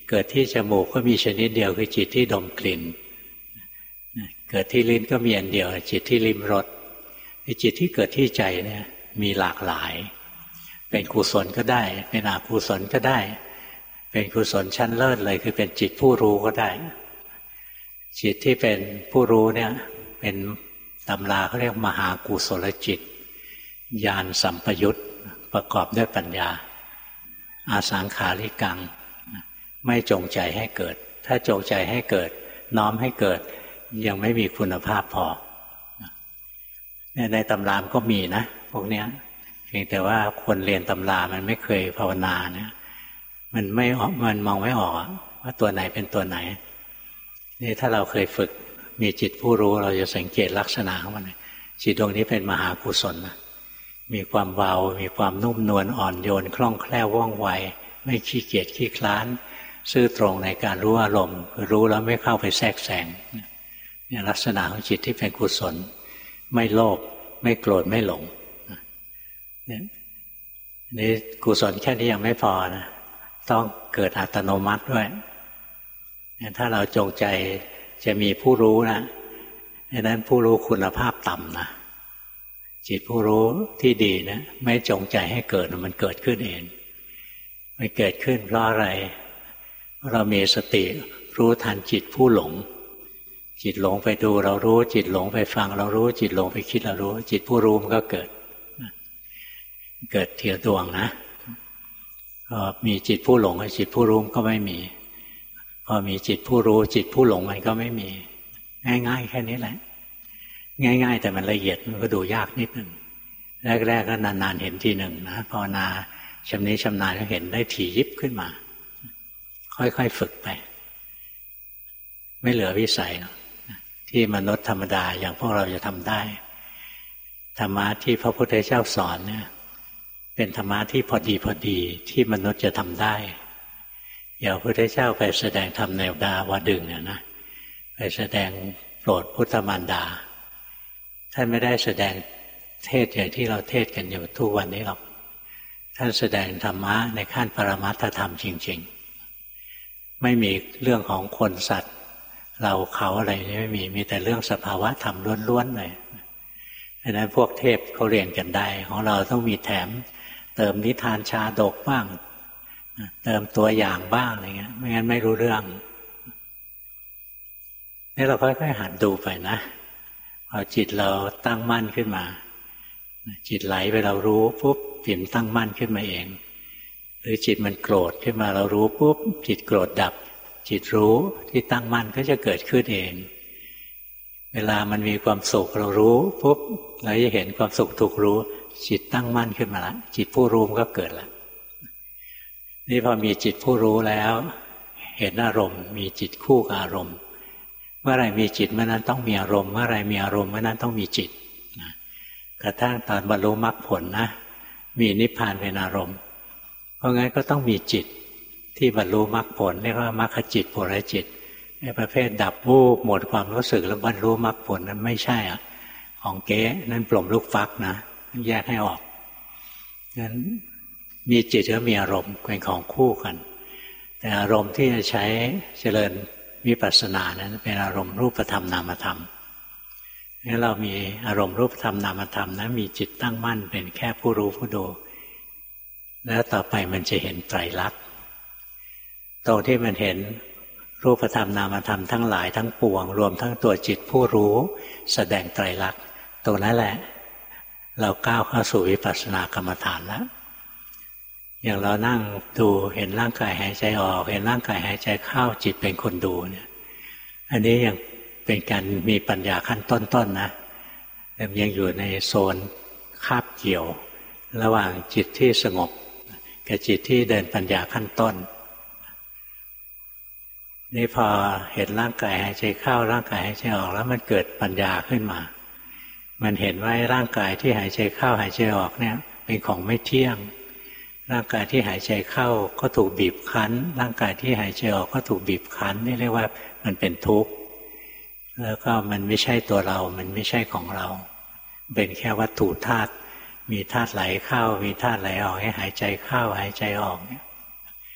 เกิดที่จมูกก็มีชนิดเดียวคือจิตที่ดมกลิ่นเกิดที่ลิ้นก็มีอันเดียวจิตที่ลิ้มรสจิตที่เกิดที่ใจเนี่ยมีหลากหลายเป็นกุศลก็ได้เป็นอกุศลก็ได้เป็นกุศลชั้นเลิศเลยคือเป็นจิตผู้รู้ก็ได้จิตที่เป็นผู้รู้เนี่ยเป็นตำราเขาเรียกมหากุศลจิตญาณสัมปยุตประกอบด้วยปัญญาอาสังขาริกังไม่จงใจให้เกิดถ้าจงใจให้เกิดน้อมให้เกิดยังไม่มีคุณภาพพอในตำรามก็มีนะพวกเนี้ยเพียงแต่ว่าคนเรียนตำรามันไม่เคยภาวนาเนี่ยมันไม่มันมองไม่ออกว่าตัวไหนเป็นตัวไหนนี่ถ้าเราเคยฝึกมีจิตผู้รู้เราจะสังเกตลักษณะของมันจิตดวงนี้เป็นมหากุศลนะมีความเบามีความนุ่มนวลอ่อนโยนคล่องแคล่วว่องไวไม่ขี้เกียจขี้คลานซื่อตรงในการรู้อารมณ์รู้แล้วไม่เข้าไปแทรกแซงเนี่ยลักษณะของจิตที่เป็นกุศลไม่โลภไม่โกรธไม่หลงเนี่ยนี่กุศลแค่นี้ยังไม่พอนะต้องเกิดอัตโนมัติด้วยถ้าเราจงใจจะมีผู้รู้นะดังนั้นผู้รู้คุณภาพต่ำนะจิตผู้รู้ที่ดีนะไม่จงใจให้เกิดมันเกิดขึ้นเองมันเกิดขึ้นเพราะอะไรเรามีสติรู้ทันจิตผู้หลงจิตหลงไปดูเรารู้จิตหลงไปฟังเรารู้จิตหลงไปคิดเรารู้จิตผู้รู้มันก็เกิดเกิดเทียดวงนะพอมีจิตผู้หลงจิตผู้รู้ก็ไม่มีพอมีจิตผู้รู้จิตผู้หลงมันก็ไม่มีง่ายๆแค่นี้แหละง่ายๆแต่มันละเอียดมันก็ดูยากนิดหนึ่งแรกๆก็นานๆเห็นทีหนึ่งนะภาวนาชำนิชำนาญก็เห็นได้ถี่ยิบขึ้นมาค่อยๆฝึกไปไม่เหลือวิสัยที่มนุษย์ธรรมดาอย่างพวกเราจะทำได้ธรรมะที่พระพุทธเจ้าสอนเนี่ยเป็นธรรมะที่พอดีพอดีที่มนุษย์จะทำได้อย่างพระพุทธเจ้าไปแสดงธรรมในดาวดึงเนี่ยนะไปแสดงโปรดพุทธมารดาท่านไม่ได้แสดงเทศอย่างที่เราเทศกันอยู่ทุกวันนี้หรอกท่านแสดงธรรมะในขั้นปรมัตถธรรมจริงๆไม่มีเรื่องของคนสัตว์เราเขาอะไรนี่ไม่มีมีแต่เรื่องสภาวะธรรมล้วนๆเลยดังนั้นพวกเทพเขาเรียนกันได้ของเราต้องมีแถมเติมนิทานชาดกบ้างเติมตัวอย่างบ้างอะไรเงี้ยไม่งั้นไม่รู้เรื่องนี่เราค่อยๆหัดดูไปนะพอจิตเราตั้งมั่นขึ้นมาจิตไหลไปเรารู้ปุ๊บจิตตั้งมั่นขึ้นมาเองหรือจิตมันโกรธขึ้นมาเรารู้ปุ๊บจิตโกรธดับจิตรู้ที่ตั้งมั่นก็จะเกิดขึ้นเองเวลามันมีความสุขเรารู้ปุ๊บเราจะเห็นความสุขถูกรู้จิตตั้งมั่นขึ้นมาแล้วจิตผู้รู้มันก็เกิดแล้วนี่พอมีจิตผู้รู้แล้วเห็นอารมณ์มีจิตคู่กับอารมณ์เมื่อไรมีจิตเมื่อนั้นต้องมีอารมณ์เมื่อไรมีอารมณ์เมื่อนั้นต้องมีจิตกระทั่งตอนบรรลุมรรคผลนะมีนิพพานเป็นอารมณ์เพราะงั้นก็ต้องมีจิตที่บรรลุมรรคผลเรียกว่ามรรคจิตผลจิตไอ้ประเภทดับวูบหมดความรู้สึกแล้วบรรลุมรรคผลนั้นไม่ใช่อ่ะของเก๊นั่นปลมลูกฟักนะแยกให้ออกงั้นมีจิตก็มีอารมณ์เป็นของคู่กันแต่อารมณ์ที่จะใช้เจริญวิปัสสนานั้นเป็นอารมณ์รูปธรรมนามธรรมงั้นเรามีอารมณ์รูปธรรมนามธรรมนะมีจิตตั้งมั่นเป็นแค่ผู้รู้ผู้ดูแล้วต่อไปมันจะเห็นไตรลักษณ์ตรงที่มันเห็นรูปธรรมนามธรรมทั้งหลายทั้งปวงรวมทั้งตัวจิตผู้รู้แสดงไตรลักษณ์ตรงนั้นแหละเราก้าวเข้าสู่วิปัสสนากรรมฐานแล้วอย่างเรานั่งดูเห็นร่างกายหายใจออกเห็นร่างกายหายใจเข้าจิตเป็นคนดูเนี่ยอันนี้ยังเป็นการมีปัญญาขั้นต้นๆ น, นะแต่ยังอยู่ในโซนคาบเกี่ยวระหว่างจิตที่สงบกับจิตที่เดินปัญญาขั้นต้นนี่พอเห็นร่างกายหายใจเข้าร่างกายหายใจออกแล้วมันเกิดปัญญาขึ้นมามันเห็นว่าร่างกายที่หายใจเข้าหายใจออกเนี่ยเป็นของไม่เที่ยงร่างกายที่หายใจเข้าก็ถูกบีบคั้นร่างกายที่หายใจออกก็ถูกบีบคั้นนี่เรียกว่ามันเป็นทุกข์แล้วก็มันไม่ใช่ตัวเรามันไม่ใช่ของเราเป็นแค่วัตถุธาตุมีธาตุไหลเข้ามีธาตุไหลออกให้หายใจเข้าหายใจออกเนี่ย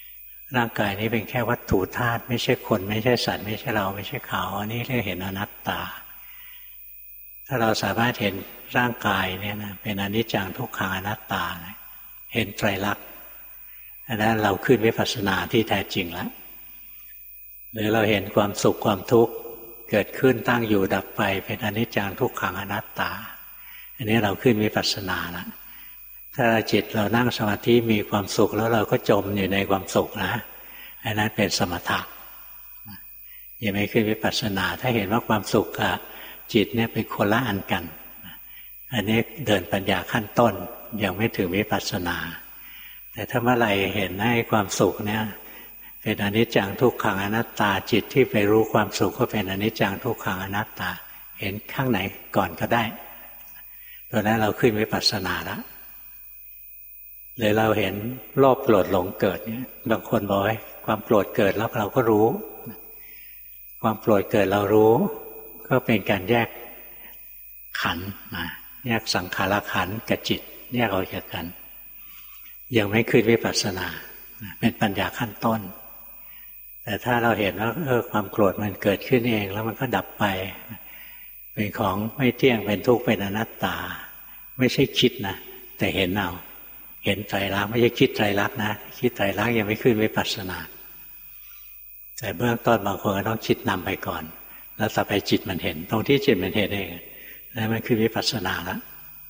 ร่างกายนี้เป็นแค่วัตถุธาตุไม่ใช่คนไม่ใช่สัตว์ไม่ใช่เราไม่ใช่เขาอันนี้เรียกเห็นอนัตตาถ้าเราสามารถเห็นร่างกายเนี่ยนะเป็นอนิจจังทุกขังอนัตตาเห็นไตรลักษณ์อันนั้นเราขึ้นวิปัสสนาที่แท้จริงแล้วหรือเราเห็นความสุขความทุกข์เกิดขึ้นตั้งอยู่ดับไปเป็นอนิจจังทุกขังอนัตตาอันนี้เราขึ้นวิปัสสนาแล้วถ้าจิตเรานั่งสมาธิมีความสุขแล้วเราก็จมอยู่ในความสุขนะอันนั้นเป็นสมถะยังไม่ขึ้นวิปัสสนาถ้าเห็นว่าความสุขกับจิตเนี่ยเป็นคนละอันกันอันนี้เดินปัญญาขั้นต้นยังไม่ถึงวิปัสสนาแต่ถ้าเมื่อไหร่เห็นให้ความสุขเนี่ยเป็นอนิจจังทุกขังอนัตตาจิตที่ไปรู้ความสุขก็เป็นอนิจจังทุกขังอนัตตาเห็นข้างไหนก่อนก็ได้ตัวนั้นเราขึ้นวิปัสสนาแล้วหรือเราเห็นโลภโกรธหลงเกิดเนี่ยบางคนบอกว่าความโกรธเกิดแล้วเราก็รู้ความโกรธเกิดเรารู้ก็เป็นการแยกขันธ์มาแยกสังขารขันธ์กับจิตแยกออกจากกันยังไม่ขึ้นวิปัสสนาเป็นปัญญาขั้นต้นแต่ถ้าเราเห็นว่าเออความโกรธมันเกิดขึ้นเองแล้วมันก็ดับไปเป็นของไม่เที่ยงเป็นทุกข์เป็นอนัตตาไม่ใช่คิดนะแต่เห็นเอาเห็นไตรลักษณ์ไม่ใช่คิดไตรลักษณ์นะคิดไตรลักษณ์ยังไม่ขึ้นวิปัสสนาแต่เบื้องต้นบางคนก็ต้องคิดนำไปก่อนแล้วต่อไปจิตมันเห็นตรงที่จิตมันเห็นเองแล้วมันขึ้นวิปัสสนาแล้ว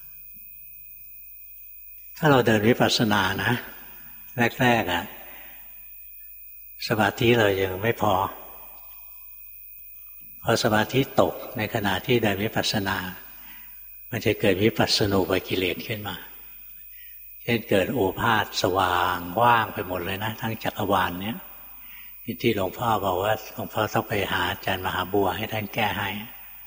ถ้าเราเดินวิปัสสนานะแรกๆอ่ะสมาธิเรายังไม่พอพอสมาธิตกในขณะที่เดินวิปัสสนามันจะเกิดวิปัสสนูปกิเลสขึ้นมาเช่นเกิดโอภาสสว่างว่างไปหมดเลยนะทั้งจักรวาลเนี้ยที่หลวงพ่อบอกว่าหลวงพ่อต้องไปหาอาจารย์มหาบัวให้ท่านแก้ให้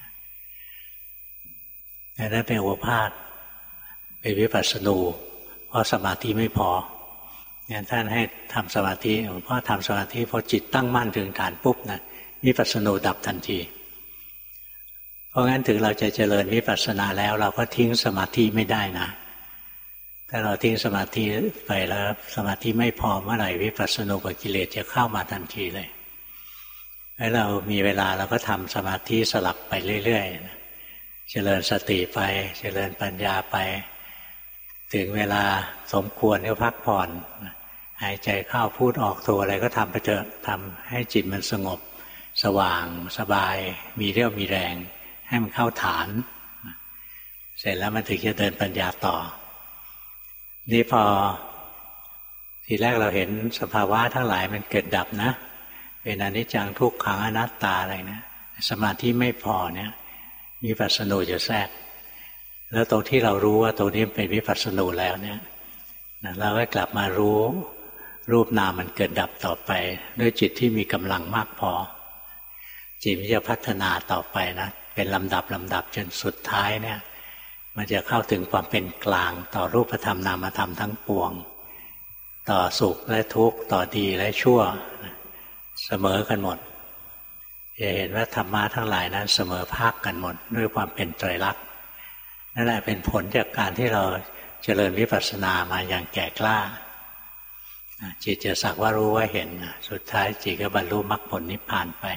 แต่นั้นเป็นโอภาสเป็นวิปัสสนูเพราะสมาธิไม่พอเนี่ยท่านให้ทำสมาธิหลวงพ่อทำสมาธิพอจิตตั้งมั่นถึงฐานปุ๊บนะวิปัสสนูดับทันทีเพราะงั้นถึงเราจะเจริญวิปัสสนาแล้วเราก็ทิ้งสมาธิไม่ได้นะถ้าเราทิ้งสมาธิไปแล้วสมาธิไม่พอเมื่อไหร่วิปัสสนูปกิเลสจะเข้ามาทันทีเลยให้เรามีเวลาเราก็ทำสมาธิสลับไปเรื่อยๆเจริญสติไปเจริญปัญญาไปถึงเวลาสมควรก็พักผ่อนหายใจเข้าพูดออกโทอะไรก็ทำไปเถอะทำให้จิตมันสงบสว่างสบายมีเรี่ยวมีแรงให้มันเข้าฐานเสร็จแล้วมันถึงจะเดินปัญญาต่อนี่พอทีแรกเราเห็นสภาวะทั้งหลายมันเกิดดับนะเป็นอนิจจังทุกขังอนัตตาอะไรนะสมาธิไม่พอเนี่ยวิปัสสนูจะแทรกแล้วตรงที่เรารู้ว่าตรงนี้เป็นวิปัสสนูแล้วเนี่ยเราก็กลับมารู้รูปนามมันเกิดดับต่อไปด้วยจิตที่มีกำลังมากพอจิตมันจะพัฒนาต่อไปนะเป็นลำดับลำดับจนสุดท้ายเนี่ยมันจะเข้าถึงความเป็นกลางต่อรูปธรรมนามธรรมทั้งปวงต่อสุขและทุกข์ต่อดีและชั่วเสมอกันหมดจะเห็นว่าธรรมะทั้งหลายนั้นเสมอภาคกันหมดด้วยความเป็นไตรลักษณ์นั่นแหละเป็นผลจากการที่เราเจริญวิปัสสนามาอย่างแก่กล้าจิตจะสักว่ารู้ว่าเห็นสุดท้ายจิตก็บรรลุมรรคผลนิพพานไป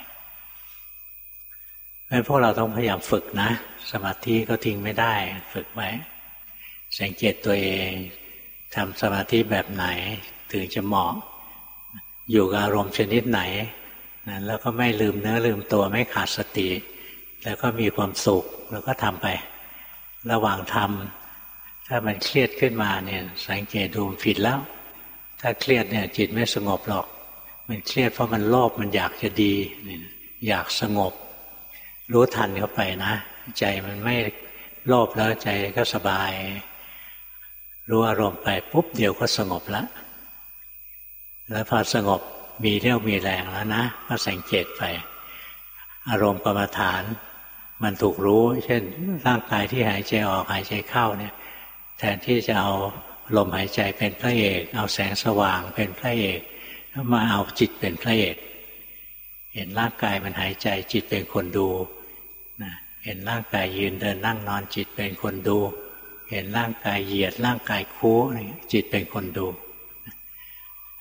เพราะพวกเราต้องพยายามฝึกนะสมาธิก็ทิ้งไม่ได้ฝึกไว้สังเกตตัวเองทำสมาธิแบบไหนถึงจะเหมาะอยู่กับอารมณ์ชนิดไหนนะแล้วก็ไม่ลืมเนื้อลืมตัวไม่ขาดสติแล้วก็มีความสุขแล้วก็ทำไประหว่างทำถ้ามันเครียดขึ้นมาเนี่ยสังเกตดูผิดแล้วถ้าเครียดเนี่ยจิตไม่สงบหรอกมันเครียดเพราะมันโลภมันอยากจะดีอยากสงบรู้ทันเข้าไปนะใจมันไม่โลภแล้วใจก็สบายรู้อารมณ์ไปปุ๊บเดี๋ยวก็สงบแล้วแล้วพอสงบมีเรี่ยวมีแรงแล้วนะก็สังเกตไปอารมณ์กรรมฐานมันถูกรู้เช่นร่างกายที่หายใจออกหายใจเข้าเนี่ยแทนที่จะเอาลมหายใจเป็นพระเอกเอาแสงสว่างเป็นพระเอกก็มาเอาจิตเป็นพระเอกเห็นร่างกายมันหายใจจิตเป็นคนดูนะเห็นร่างกายยืนเดินนั่งนอนจิตเป็นคนดูเห็นร่างกายเหยียดร่างกายคู้จิตเป็นคนดู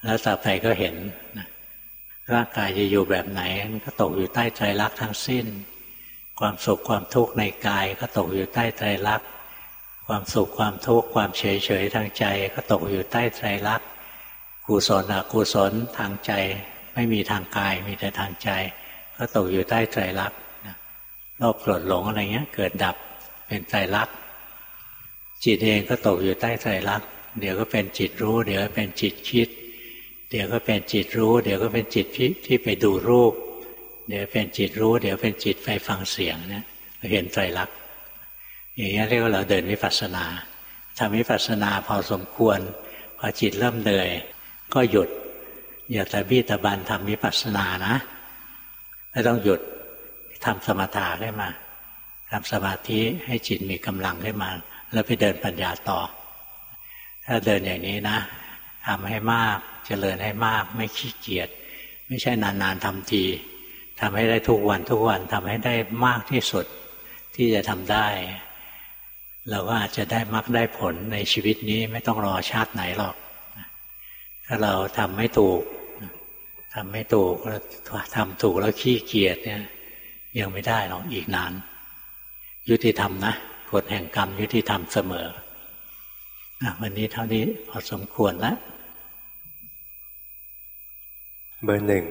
แล้วต่อไปก็เห็นร่างกายจะอยู่แบบไหนมันก็ตกอยู่ใต้ไตรลักษณ์ทั้งสิ้นความสุขความทุกข์ในกายก็ตกอยู่ใต้ไตรลักษณ์ความสุขความทุกข์ความเฉยเฉยทางใจก็ตกอยู่ใต้ไตรลักษณ์กุศลอกุศลทางใจไม่มีทางกายมีแต่ทางใจก็ตกอยู่ใต้ไตรลักษณ์โลภโกรธหลงอะไรเงี้ยเกิดดับเป็นไตรลักษณ์จิตเองก็ตกอยู่ใต้ไตรลักษณ์เดี๋ยวก็เป็นจิตรู้เดี๋ยวก็เป็นจิตคิดเดี๋ยวก็เป็นจิตรู้เดี๋ยวก็เป็นจิตที่ไปดูรูปเดี๋ยวเป็นจิตรู้เดี๋ยวเป็นจิตไปฟังเสียงเนี่ยเราเห็นไตรลักษณ์อย่างนี้เรียกว่าเราเดินวิปัสสนาทำวิปัสสนาพอสมควรพอจิตเริ่มเหนื่อยก็หยุดอย่าตะบี้ตะบันทำวิปัสสนานะไม่ต้องหยุดทำสมถะขึ้นมาทำสมาธิให้จิตมีกำลังขึ้นมาแล้วไปเดินปัญญาต่อถ้าเดินอย่างนี้นะทำให้มากเจริญให้มากไม่ขี้เกียจไม่ใช่นานๆทำทีทำให้ได้ทุกวันทุกวันทำให้ได้มากที่สุดที่จะทำได้เราก็อาจจะได้มรรคได้ผลในชีวิตนี้ไม่ต้องรอชาติไหนหรอกถ้าเราทำไม่ถูกทำไม่ถูกทำถูกแล้วขี้เกียจเนี่ยยังไม่ได้หรอกอีกนานยุติธรรมนะกฎแห่งกรรมยุติธรรมเสมอวันนี้เท่านี้พอสมควรแล้วเบอร์หนึ่ง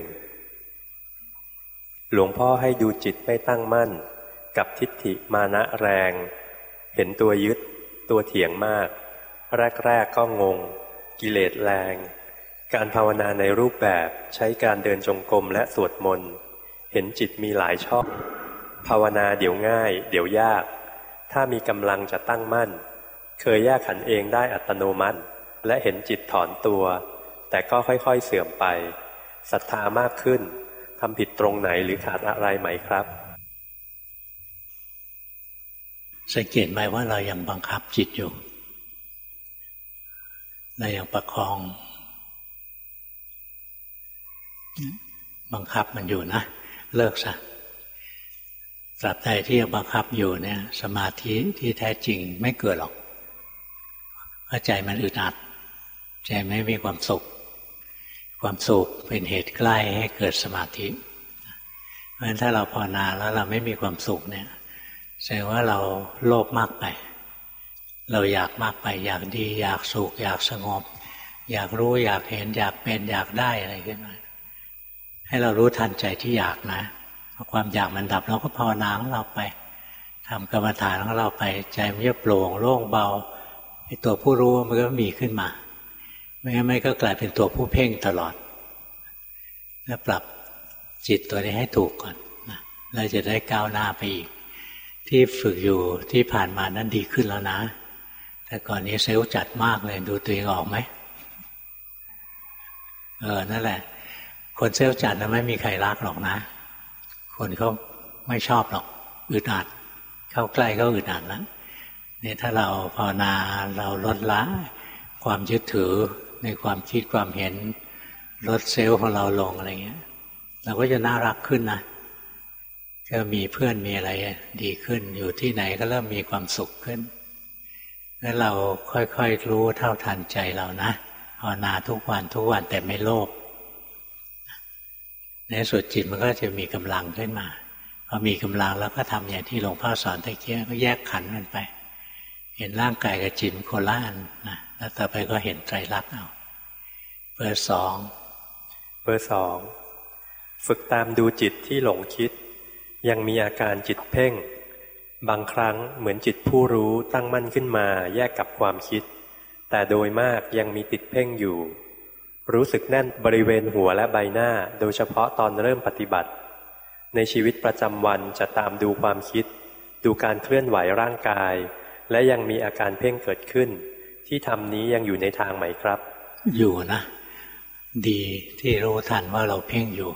หลวงพ่อให้ดูจิตไม่ตั้งมั่นกับทิฏฐิมานะแรงเห็นตัวยึดตัวเถียงมากแรกๆก็งงกิเลสแรงการภาวนาในรูปแบบใช้การเดินจงกรมและสวดมนต์เห็นจิตมีหลายช่องภาวนาเดี๋ยวง่ายเดี๋ยวยากถ้ามีกำลังจะตั้งมั่นเคยแยกขันธ์เองได้อัตโนมัติและเห็นจิตถอนตัวแต่ก็ค่อยๆเสื่อมไปศรัทธามากขึ้นทำผิดตรงไหนหรือขาดอะไรไหมครับสังเกตไหมว่าเรายังบังคับจิตอยู่เรายังประคองบังคับมันอยู่นะเลิกซะตราบใดที่ยังบังคับอยู่เนี่ยสมาธิที่แท้จริงไม่เกิดหรอกเพราะใจมันอึดอัดใจไม่มีความสุขความสุขเป็นเหตุใกล้ให้เกิดสมาธิเพราะฉะนั้นถ้าเราภาวนาแล้วเราไม่มีความสุขเนี่ยแสดงว่าเราโลภมากไปเราอยากมากไปอยากดีอยากสุขอยากสงบอยากรู้อยากเห็นอยากเป็นอยากได้อะไรขึ้นมาให้เรารู้ทันใจที่อยากนะพอความอยากมันดับเราก็ภาวนาของเราไปทำกรรมฐานของเราไปใจมันจะโปร่งโล่งเบาไอ้ตัวผู้รู้มันก็มีขึ้นมาไม่งั้นไม่ก็กลายเป็นตัวผู้เพ่งตลอดแล้วปรับจิตตัวนี้ให้ถูกก่อนนะเราจะได้ก้าวหน้าไปอีกที่ฝึกอยู่ที่ผ่านมานั้นดีขึ้นแล้วนะแต่ก่อนนี้เซลล์จัดมากเลยดูตัวเองออกไหมเออนั่นแหละคนเซลล์จัดนะไม่มีใครรักหรอกนะคนเขาไม่ชอบหรอกอึดอัดเข้าใกล้ก็อึดอัดแล้วนี่ถ้าเราภาวนาเราลดละความยึดถือในความคิดความเห็นลดเซลล์ของเราลงอะไรเงี้ยเราก็จะน่ารักขึ้นนะก็มีเพื่อนมีอะไรดีขึ้นอยู่ที่ไหนก็เริ่มมีความสุขขึ้นแล้วเราค่อยๆรู้เท่าทันใจเรานะภาวนาทุกวันทุกวันแต่ไม่โลภในสุดจิตมันก็จะมีกำลังขึ้นมาพอมีกำลังแล้วก็ทำอย่างที่หลวงพ่อสอนตะเกียก็แยกขันธ์มันไปเห็นร่างกายกับจิตโคละอันนะแล้วต่อไปก็เห็นไตรลักษณ์เอาเบอร์สองเบอร์สองฝึกตามดูจิตที่หลงคิดยังมีอาการจิตเพ่งบางครั้งเหมือนจิตผู้รู้ตั้งมั่นขึ้นมาแยกกับความคิดแต่โดยมากยังมีติดเพ่งอยู่รู้สึกแน่นบริเวณหัวและใบหน้าโดยเฉพาะตอนเริ่มปฏิบัติในชีวิตประจำวันจะตามดูความคิดดูการเคลื่อนไหวร่างกายและยังมีอาการเพ่งเกิดขึ้นที่ทำนี้ยังอยู่ในทางไหมครับอยู่นะดีที่รู้ทันว่าเราเพ่งอยู่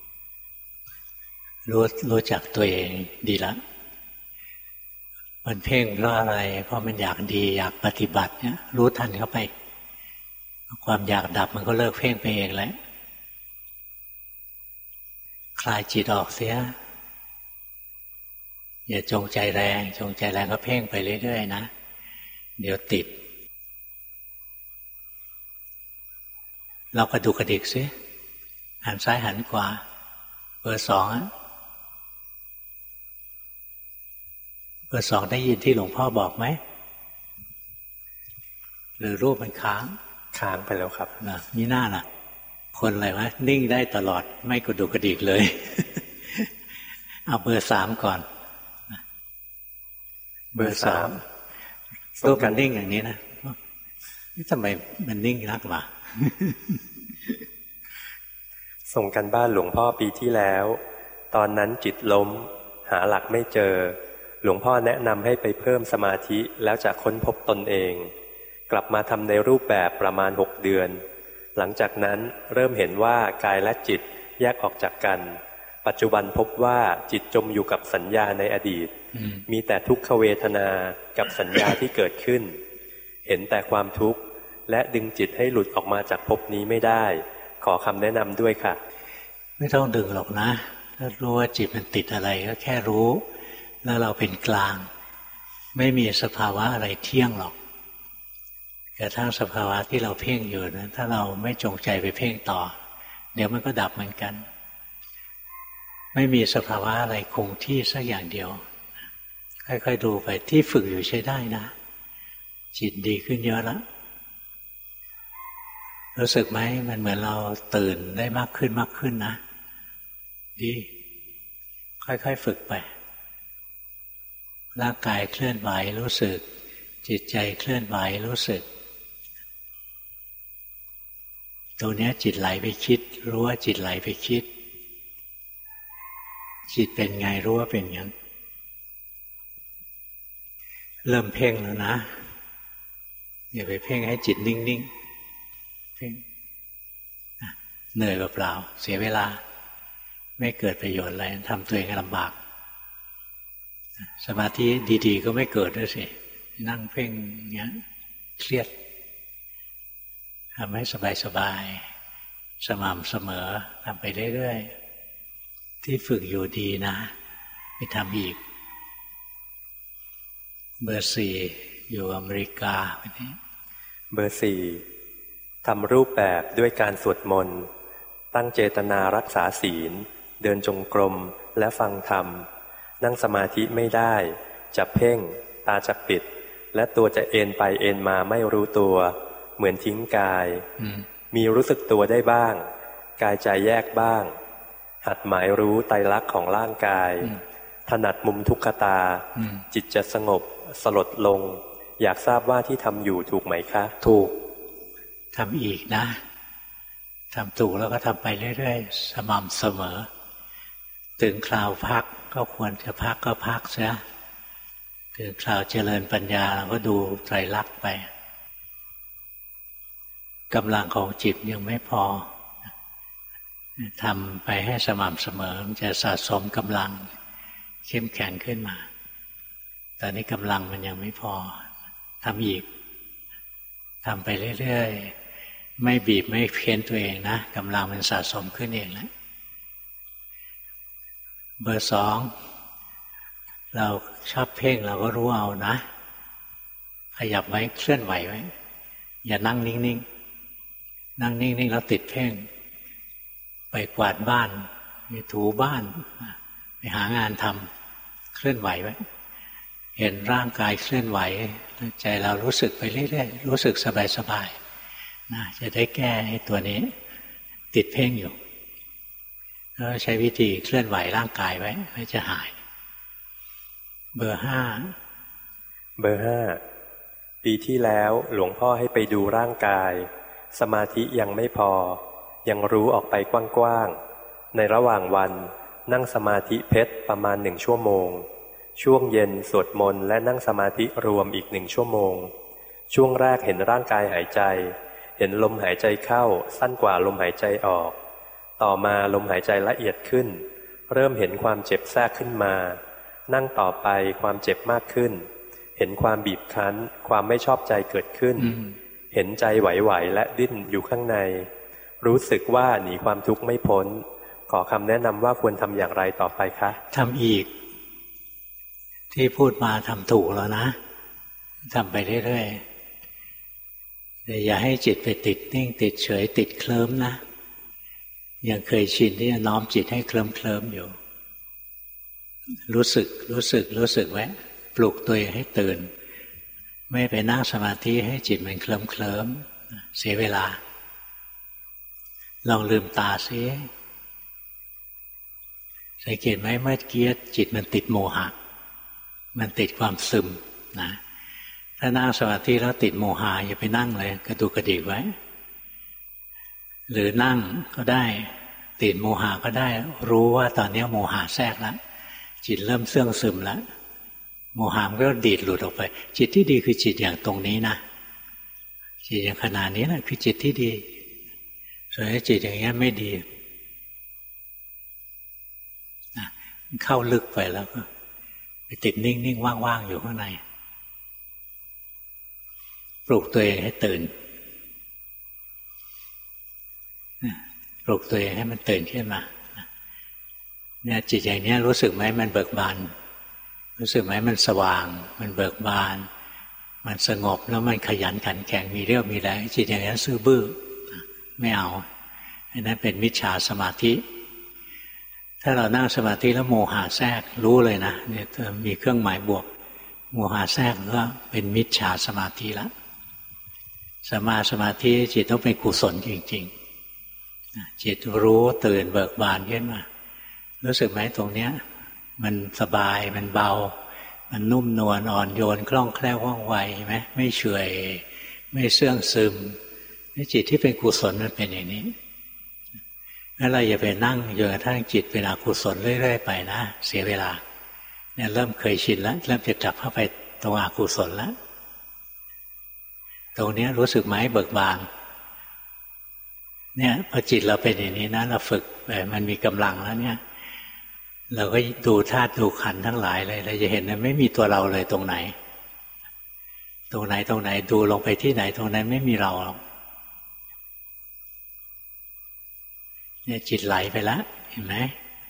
รู้รู้จักตัวเองดีละมันเพ่งเพราะอะไรเพราะมันอยากดีอยากปฏิบัติเนี่ยรู้ทันเข้าไปความอยากดับมันก็เลิกเพ่งไปเองแล้วคลายจิตออกเสียอย่าจงใจแรงจงใจแรงก็เพ่งไปเรื่อยๆนะเดี๋ยวติดเรากระดุกกระดิกซิหันซ้ายหันขวาเบอร์สองอะเบอร์สองได้ยินที่หลวงพ่อบอกไหมหรือรูปมันค้างค้างไปแล้วครับนะมีหน้าน่ะคนอะไรวะนิ่งได้ตลอดไม่กระดุกกระดิกเลย เอาเบอร์สามก่อนเบอร์สามรูปมันนิ่งอย่างนี้นะนี่ทำไมมันนิ่งนักวะส่งกันบ้านหลวงพ่อปีที่แล้วตอนนั้นจิตล้มหาหลักไม่เจอหลวงพ่อแนะนำให้ไปเพิ่มสมาธิแล้วจะค้นพบตนเองกลับมาทำในรูปแบบประมาณหกเดือนหลังจากนั้นเริ่มเห็นว่ากายและจิตแยกออกจากกันปัจจุบันพบว่าจิตจมอยู่กับสัญญาในอดีตมีแต่ทุกขเวทนากับสัญญาที่เกิดขึ้นเห็นแต่ความทุกข์และดึงจิตให้หลุดออกมาจากภพนี้ไม่ได้ขอคำแนะนำด้วยค่ะไม่ต้องดึงหรอกนะถ้ารู้ว่าจิตมันติดอะไรก็แค่รู้แล้วเราเป็นกลางไม่มีสภาวะอะไรเที่ยงหรอกกระทั่งสภาวะที่เราเพ่งอยู่นะถ้าเราไม่จงใจไปเพ่งต่อเดี๋ยวมันก็ดับเหมือนกันไม่มีสภาวะอะไรคงที่สักอย่างเดียวค่อยๆดูไปที่ฝึกอยู่ใช้ได้นะจิตดีขึ้นเยอะแล้วรู้สึกไหมมันเหมือนเราตื่นได้มากขึ้นมากขึ้นนะดีค่อยๆฝึกไปร่างกายเคลื่อนไหวรู้สึกจิตใจเคลื่อนไหวรู้สึกตัวนี้จิตไหลไปคิดรู้ว่าจิตไหลไปคิดจิตเป็นไงรู้ว่าเป็นอย่างนั้นเริ่มเพ่งแล้วนะอย่าไปเพ่งให้จิตนิ่งๆเพ่งเหนื่อยเปล่าๆเสียเวลาไม่เกิดประโยชน์อะไรทำตัวเองลำบากสมาธิดีๆก็ไม่เกิดด้วยสินั่งเพ่งอย่างเงี้ยเครียดทำให้สบายๆสม่ำเสมอทำไปเรื่อยๆที่ฝึกอยู่ดีนะไปทำอีกเบอร์สี่อยู่อเมริกาวันนี้เบอร์สี่ทำรูปแบบด้วยการสวดมนต์ตั้งเจตนารักษาศีลเดินจงกรมและฟังธรรมนั่งสมาธิไม่ได้จะเพ่งตาจะปิดและตัวจะเอ็นไปเอ็นมาไม่รู้ตัวเหมือนทิ้งกายมีรู้สึกตัวได้บ้างกายใจแยกบ้างหัดหมายรู้ไตรลักษณ์ของร่างกายถนัดมุมทุกขตาจิตจะสงบสลดลงอยากทราบว่าที่ทำอยู่ถูกไหมคะถูกทำอีกนะทำถูกแล้วก็ทำไปเรื่อยๆสม่ำเสมอถึงคราวพักก็ควรจะพักก็พักซะถึงคราวเจริญปัญญาเราก็ดูไตรลักษณ์ไปกำลังของจิตยังไม่พอทำไปให้สม่ำเสมอมันจะสะสมกำลังเข้มแข็งขึ้นมาตอนนี้กำลังมันยังไม่พอทำอีกทำไปเรื่อยๆไม่บีบไม่เค้นตัวเองนะกำลังมันสะสมขึ้นเองแล้วเบอร์สองเราชอบเพ่งเราก็รู้เอานะขยับไว้เคลื่อนไหวไว้อย่านั่งนิ่งๆนั่งนิ่งๆแล้วติดเพ่งไปกวาดบ้านไปถูบ้านไปหางานทำเคลื่อนไหวไว้เห็นร่างกายเคลื่อนไหวใจเรารู้สึกไปเรื่อยๆรู้สึกสบายๆนะจะได้แก้ให้ตัวนี้ติดเพ่งอยู่ก็ใช้วิธีเคลื่อนไหวร่างกายไว้เพื่อจะหายเบอร์ห้าเบอร์ห้าปีที่แล้วหลวงพ่อให้ไปดูร่างกายสมาธิยังไม่พอยังรู้ออกไปกว้างๆในระหว่างวันนั่งสมาธิเพชรประมาณหนึ่งชั่วโมงช่วงเย็นสวดมนต์และนั่งสมาธิรวมอีกหนึ่งชั่วโมงช่วงแรกเห็นร่างกายหายใจเห็นลมหายใจเข้าสั้นกว่าลมหายใจออกต่อมาลมหายใจละเอียดขึ้นเริ่มเห็นความเจ็บแทรกขึ้นมานั่งต่อไปความเจ็บมากขึ้นเห็นความบีบคั้นความไม่ชอบใจเกิดขึ้นเห็นใจไหวๆและดิ้นอยู่ข้างในรู้สึกว่าหนีความทุกข์ไม่พ้นขอคำแนะนำว่าควรทำอย่างไรต่อไปคะทำอีกที่พูดมาทำถูกแล้วนะทำไปเรื่อยแต่อย่าให้จิตไปติดนิ่งติดเฉยติดเคลิ้มนะยังเคยชินที่จะน้อมจิตให้เคลิ้มเคลิ้มอยู่รู้สึกรู้สึกรู้สึกไว้ปลุกตัวเองให้ตื่นไม่ไปนั่งสมาธิให้จิตมันเคลิ้มเคลิ้มเสียเวลาลองลืมตาซิสังเกตไหมเมื่อกี้จิตมันติดโมหะมันติดความซึมนะถ้านั่งสมาธิแล้วติดโมหะอย่าไปนั่งเลยกระดุกกระดิกไว้หรือนั่งก็ได้ติดโมหะก็ได้รู้ว่าตอนนี้โมหะแทรกแล้วจิตเริ่มเสื่องซึมแล้วโมหะมันก็ดีดหลุดออกไปจิตที่ดีคือจิตอย่างตรงนี้นะจิตอย่างขนาดนี้นะคือจิตที่ดีส่วนจิตอย่างนี้ไม่ดีนะเข้าลึกไปแล้วก็ไปติดนิ่งๆว่างๆอยู่ข้างในปลุกตัวเองให้ตื่นปลุกตัวเองให้มันตื่นขึ้นมาเนี่ยจิตอย่างนี้รู้สึกไหมมันเบิกบานรู้สึกไหมมันสว่างมันเบิกบานมันสงบแล้วมันขยันขันแข็งมีเรี่ยวมีแรงจิตอย่างนี้ซื่อบื้อไม่เอาอันนั้นเป็นมิจฉาสมาธิถ้าเรานั่งสมาธิแล้วโมหะแทรกรู้เลยนะเนี่ยมีเครื่องหมายบวกโมหะแทรกก็เป็นมิจฉาสมาธิแล้วสมาสมาธิจิตต้องเป็นกุศลจริงๆจิตรู้ตื่นเบิกบานขึ้นมารู้สึกไหมตรงเนี้ยมันสบายมันเบามันนุ่มนวลอ่อนโยนคล่องแคล่วว่องไวไหมไม่เฉยไม่เสื่องซึมจิตที่เป็นกุศลมันเป็นอย่างนี้แล้วเราอย่าไปนั่งจนกระทั่งจิตเป็นอกุศลเรื่อยๆไปนะเสียเวลาเนี่ยเริ่มเคยชินแล้วเริ่มจะกลับเข้าไปตรงอกุศลแล้วตรงนี้รู้สึกไหมเบิกบานเนี่ยพอจิตเราเป็นอย่างนี้นะเราฝึกไปมันมีกำลังแล้วเนี่ยเราก็ดูธาตุดูขันธ์ทั้งหลายเลยเราจะเห็นว่าไม่มีตัวเราเลยตรงไหนตรงไหนตรงไหนดูลงไปที่ไหนตรงนั้นไม่มีเราหรอกเนี่ยจิตไหลไปแล้วเห็นไหม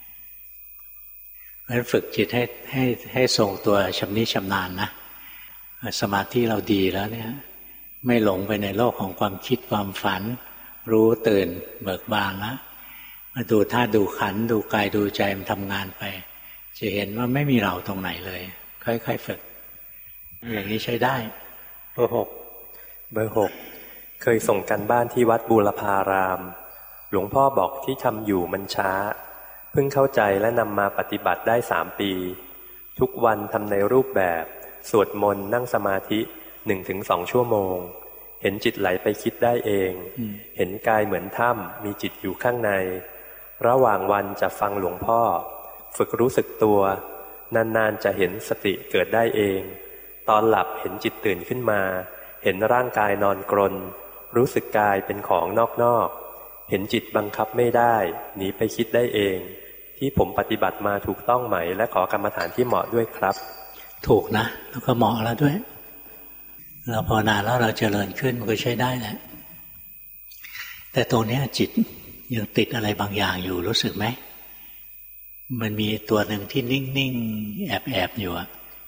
เพราะฉะนั้นฝึกจิตให้ให้ให้ทรงตัวชำนิชำนาญนะสมาธิเราดีแล้วเนี่ยไม่หลงไปในโลกของความคิดความฝันรู้ตื่นเบิกบานแล้วมาดูธาตุดูขันธ์ดูกายดูใจมันทำงานไปจะเห็นว่าไม่มีเราตรงไหนเลยค่อยๆฝึกอย่างนี้ใช้ได้เบอร์หกเบอร์หกเคยส่งกันบ้านที่วัดบูรพารามหลวงพ่อบอกที่ทำอยู่มันช้าเพิ่งเข้าใจและนำมาปฏิบัติได้สามปีทุกวันทำในรูปแบบสวดมนต์นั่งสมาธิหนึ่งถึงสองชั่วโมงเห็นจิตไหลไปคิดได้เองเห็นกายเหมือนถ้ำมีจิตอยู่ข้างในระหว่างวันจะฟังหลวงพ่อฝึกรู้สึกตัวนานๆจะเห็นสติเกิดได้เองตอนหลับเห็นจิตตื่นขึ้นมาเห็นร่างกายนอนกรนรู้สึกกายเป็นของนอกๆเห็นจิตบังคับไม่ได้หนีไปคิดได้เองที่ผมปฏิบัติมาถูกต้องไหมและขอกรรมฐานที่เหมาะด้วยครับถูกนะแล้วก็เหมาะแล้วด้วยเราพอนานแล้วเราเจริญขึ้นมันก็ใช้ได้แหละแต่ตรงนี้จิตยังติดอะไรบางอย่างอยู่รู้สึกไหมมันมีตัวหนึ่งที่นิ่งๆแอบๆอยู่อะ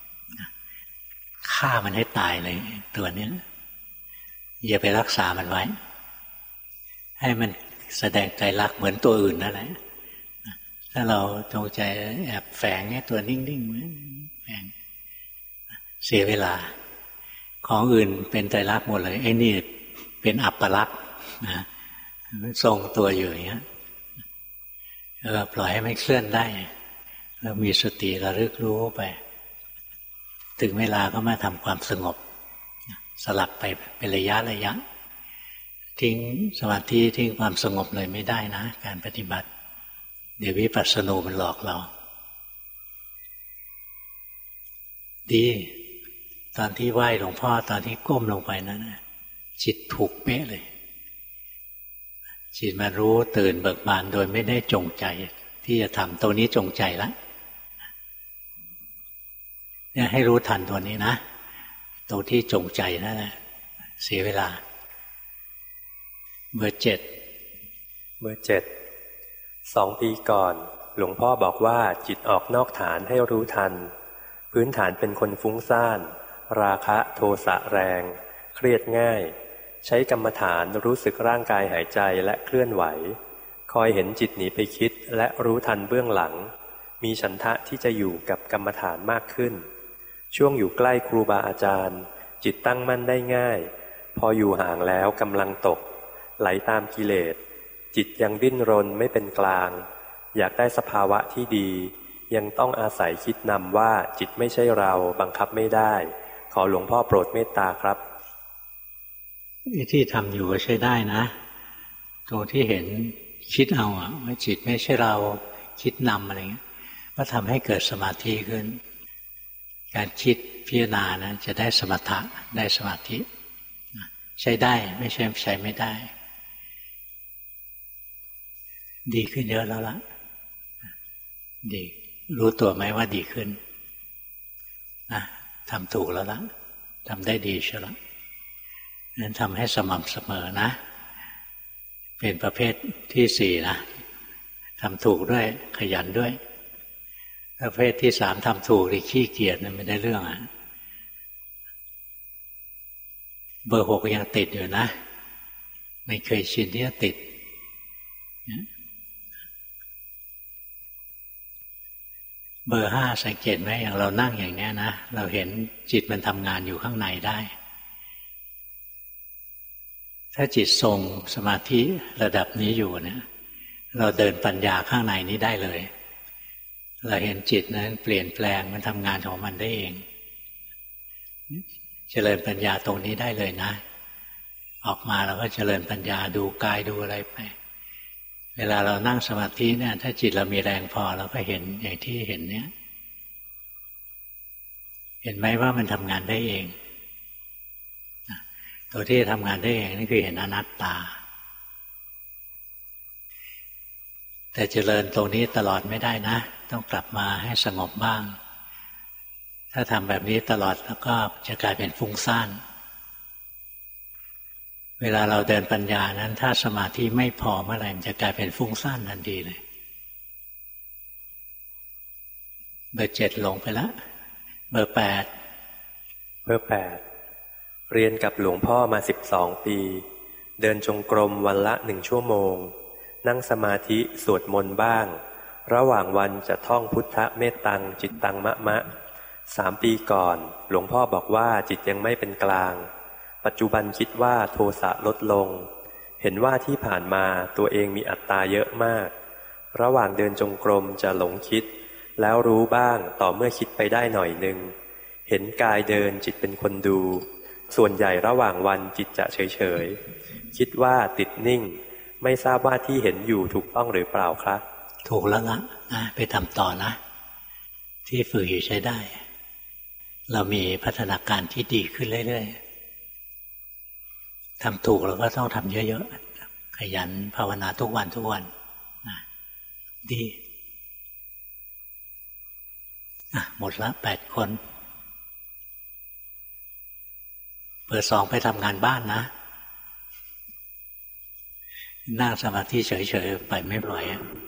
ฆ่ามันให้ตายเลยตัวนี้อย่าไปรักษามันไว้ให้มันแสดงใจรักเหมือนตัวอื่นนั่นแหละถ้าเราจงใจแอบแฝงให้ตัวนิ่งๆแฝงเสียเวลาของอื่นเป็นใจรักหมดเลยไอ้นี่เป็นอัปปลักษณ์นะทรงตัวอยู่อย่างเงี้ยเออปล่อยให้มันเคลื่อนได้แล้วมีสติระลึกรู้ไปถึงเวลาก็มาทำความสงบสลับไปเป็นระยะระยะทิ้งสมาธิทิ้งความสงบเลยไม่ได้นะการปฏิบัติเดี๋ยววิปัสสนูมันหลอกเราดีตอนที่ไหว้หลวงพ่อตอนที่ก้มลงไปนั้นจิตถูกเป๊ะเลยจิตมารู้ตื่นเบิกบานโดยไม่ได้จงใจที่จะทำตัวนี้จงใจแล้วเนี่ยให้รู้ทันตัวนี้นะตรงที่จงใจนั่นแหละเสียเวลาเบอร์เจ็ดเบอร์เจ็ดสองปีก่อนหลวงพ่อบอกว่าจิตออกนอกฐานให้รู้ทันพื้นฐานเป็นคนฟุ้งซ่านราคะโทสะแรงเครียดง่ายใช้กรรมฐานรู้สึกร่างกายหายใจและเคลื่อนไหวคอยเห็นจิตหนีไปคิดและรู้ทันเบื้องหลังมีฉันทะที่จะอยู่กับกรรมฐานมากขึ้นช่วงอยู่ใกล้ครูบาอาจารย์จิตตั้งมั่นได้ง่ายพออยู่ห่างแล้วกำลังตกไหลตามกิเลสจิตยังดิ้นรนไม่เป็นกลางอยากได้สภาวะที่ดียังต้องอาศัยคิดนำว่าจิตไม่ใช่เราบังคับไม่ได้ขอหลวงพ่อโปรดเมตตาครับที่ทำอยู่ก็ใช้ได้นะตรงที่เห็นคิดเอาอะว่าจิตไม่ใช่เราคิดนำอะไรเงี้ยก็ทำให้เกิดสมาธิขึ้นการคิดพิจารณานะจะได้สมถะได้สมาธิใช้ได้ไม่ใช่ใช้ไม่ได้ดีขึ้นเยอะแล้วล่ะดีรู้ตัวไหมว่าดีขึ้นนะทำถูกแล้วล่ะทำได้ดีใช่แล้วนั้นทำให้สม่ำเสมอนะเป็นประเภทที่สี่นะทำถูกด้วยขยันด้วยประเภทที่สามทำถูกหรือขี้เกียจไม่ได้เรื่องอ่ะเบอร์หกยังติดอยู่นะไม่เคยชินที่จะติดเบอร์ห้าสังเกตไหมอย่างเรานั่งอย่างนี้นะเราเห็นจิตมันทำงานอยู่ข้างในได้ถ้าจิตทรงสมาธิระดับนี้อยู่เนี่ยเราเดินปัญญาข้างในนี้ได้เลยเราเห็นจิตนั้นเปลี่ยนแปลงมันทำงานของมันได้เองเจริญปัญญาตรงนี้ได้เลยนะออกมาเราก็เจริญปัญญาดูกายดูอะไรไปเวลาเรานั่งสมาธิเนี่ยถ้าจิตเรามีแรงพอเราก็เห็นอย่างที่เห็นเนี่ยเห็นไหมว่ามันทำงานได้เองตัวที่ทำงานได้เองนี่คือเห็นอนัตตาแต่เจริญตรงนี้ตลอดไม่ได้นะต้องกลับมาให้สงบบ้างถ้าทำแบบนี้ตลอดแล้วก็จะกลายเป็นฟุ้งซ่านเวลาเราเดินปัญญานั้นถ้าสมาธิไม่พอเมื่อไหร่มันจะกลายเป็นฟุ้งซ่านทันทีเลยเบอร์เจ็ดลงไปแล้วเบอร์แปดเบอร์แปดเรียนกับหลวงพ่อมาสิบสองปีเดินจงกรมวันละหนึ่งชั่วโมงนั่งสมาธิสวดมนต์บ้างระหว่างวันจะท่องพุทธเมตตังจิตตังมะมะสามปีก่อนหลวงพ่อบอกว่าจิตยังไม่เป็นกลางปัจจุบันคิดว่าโทสะลดลงเห็นว่าที่ผ่านมาตัวเองมีอัตตาเยอะมากระหว่างเดินจงกรมจะหลงคิดแล้วรู้บ้างต่อเมื่อคิดไปได้หน่อยนึงเห็นกายเดินจิตเป็นคนดูส่วนใหญ่ระหว่างวันจิตจะเฉยๆคิดว่าติดนิ่งไม่ทราบว่าที่เห็นอยู่ถูกต้องหรือเปล่าครับถูกแล้วล่ะนะไปทำต่อนะที่ฝึกอยู่ใช้ได้เรามีพัฒนาการที่ดีขึ้นเรื่อยๆทำถูกเราก็ต้องทำเยอะๆขยันภาวนาทุกวันทุกวันนะดีอ่ะหมดละแปดคนเบอร์สองไปทำงานบ้านนะนั่งสมาธิเฉยๆไปไม่ปล่อย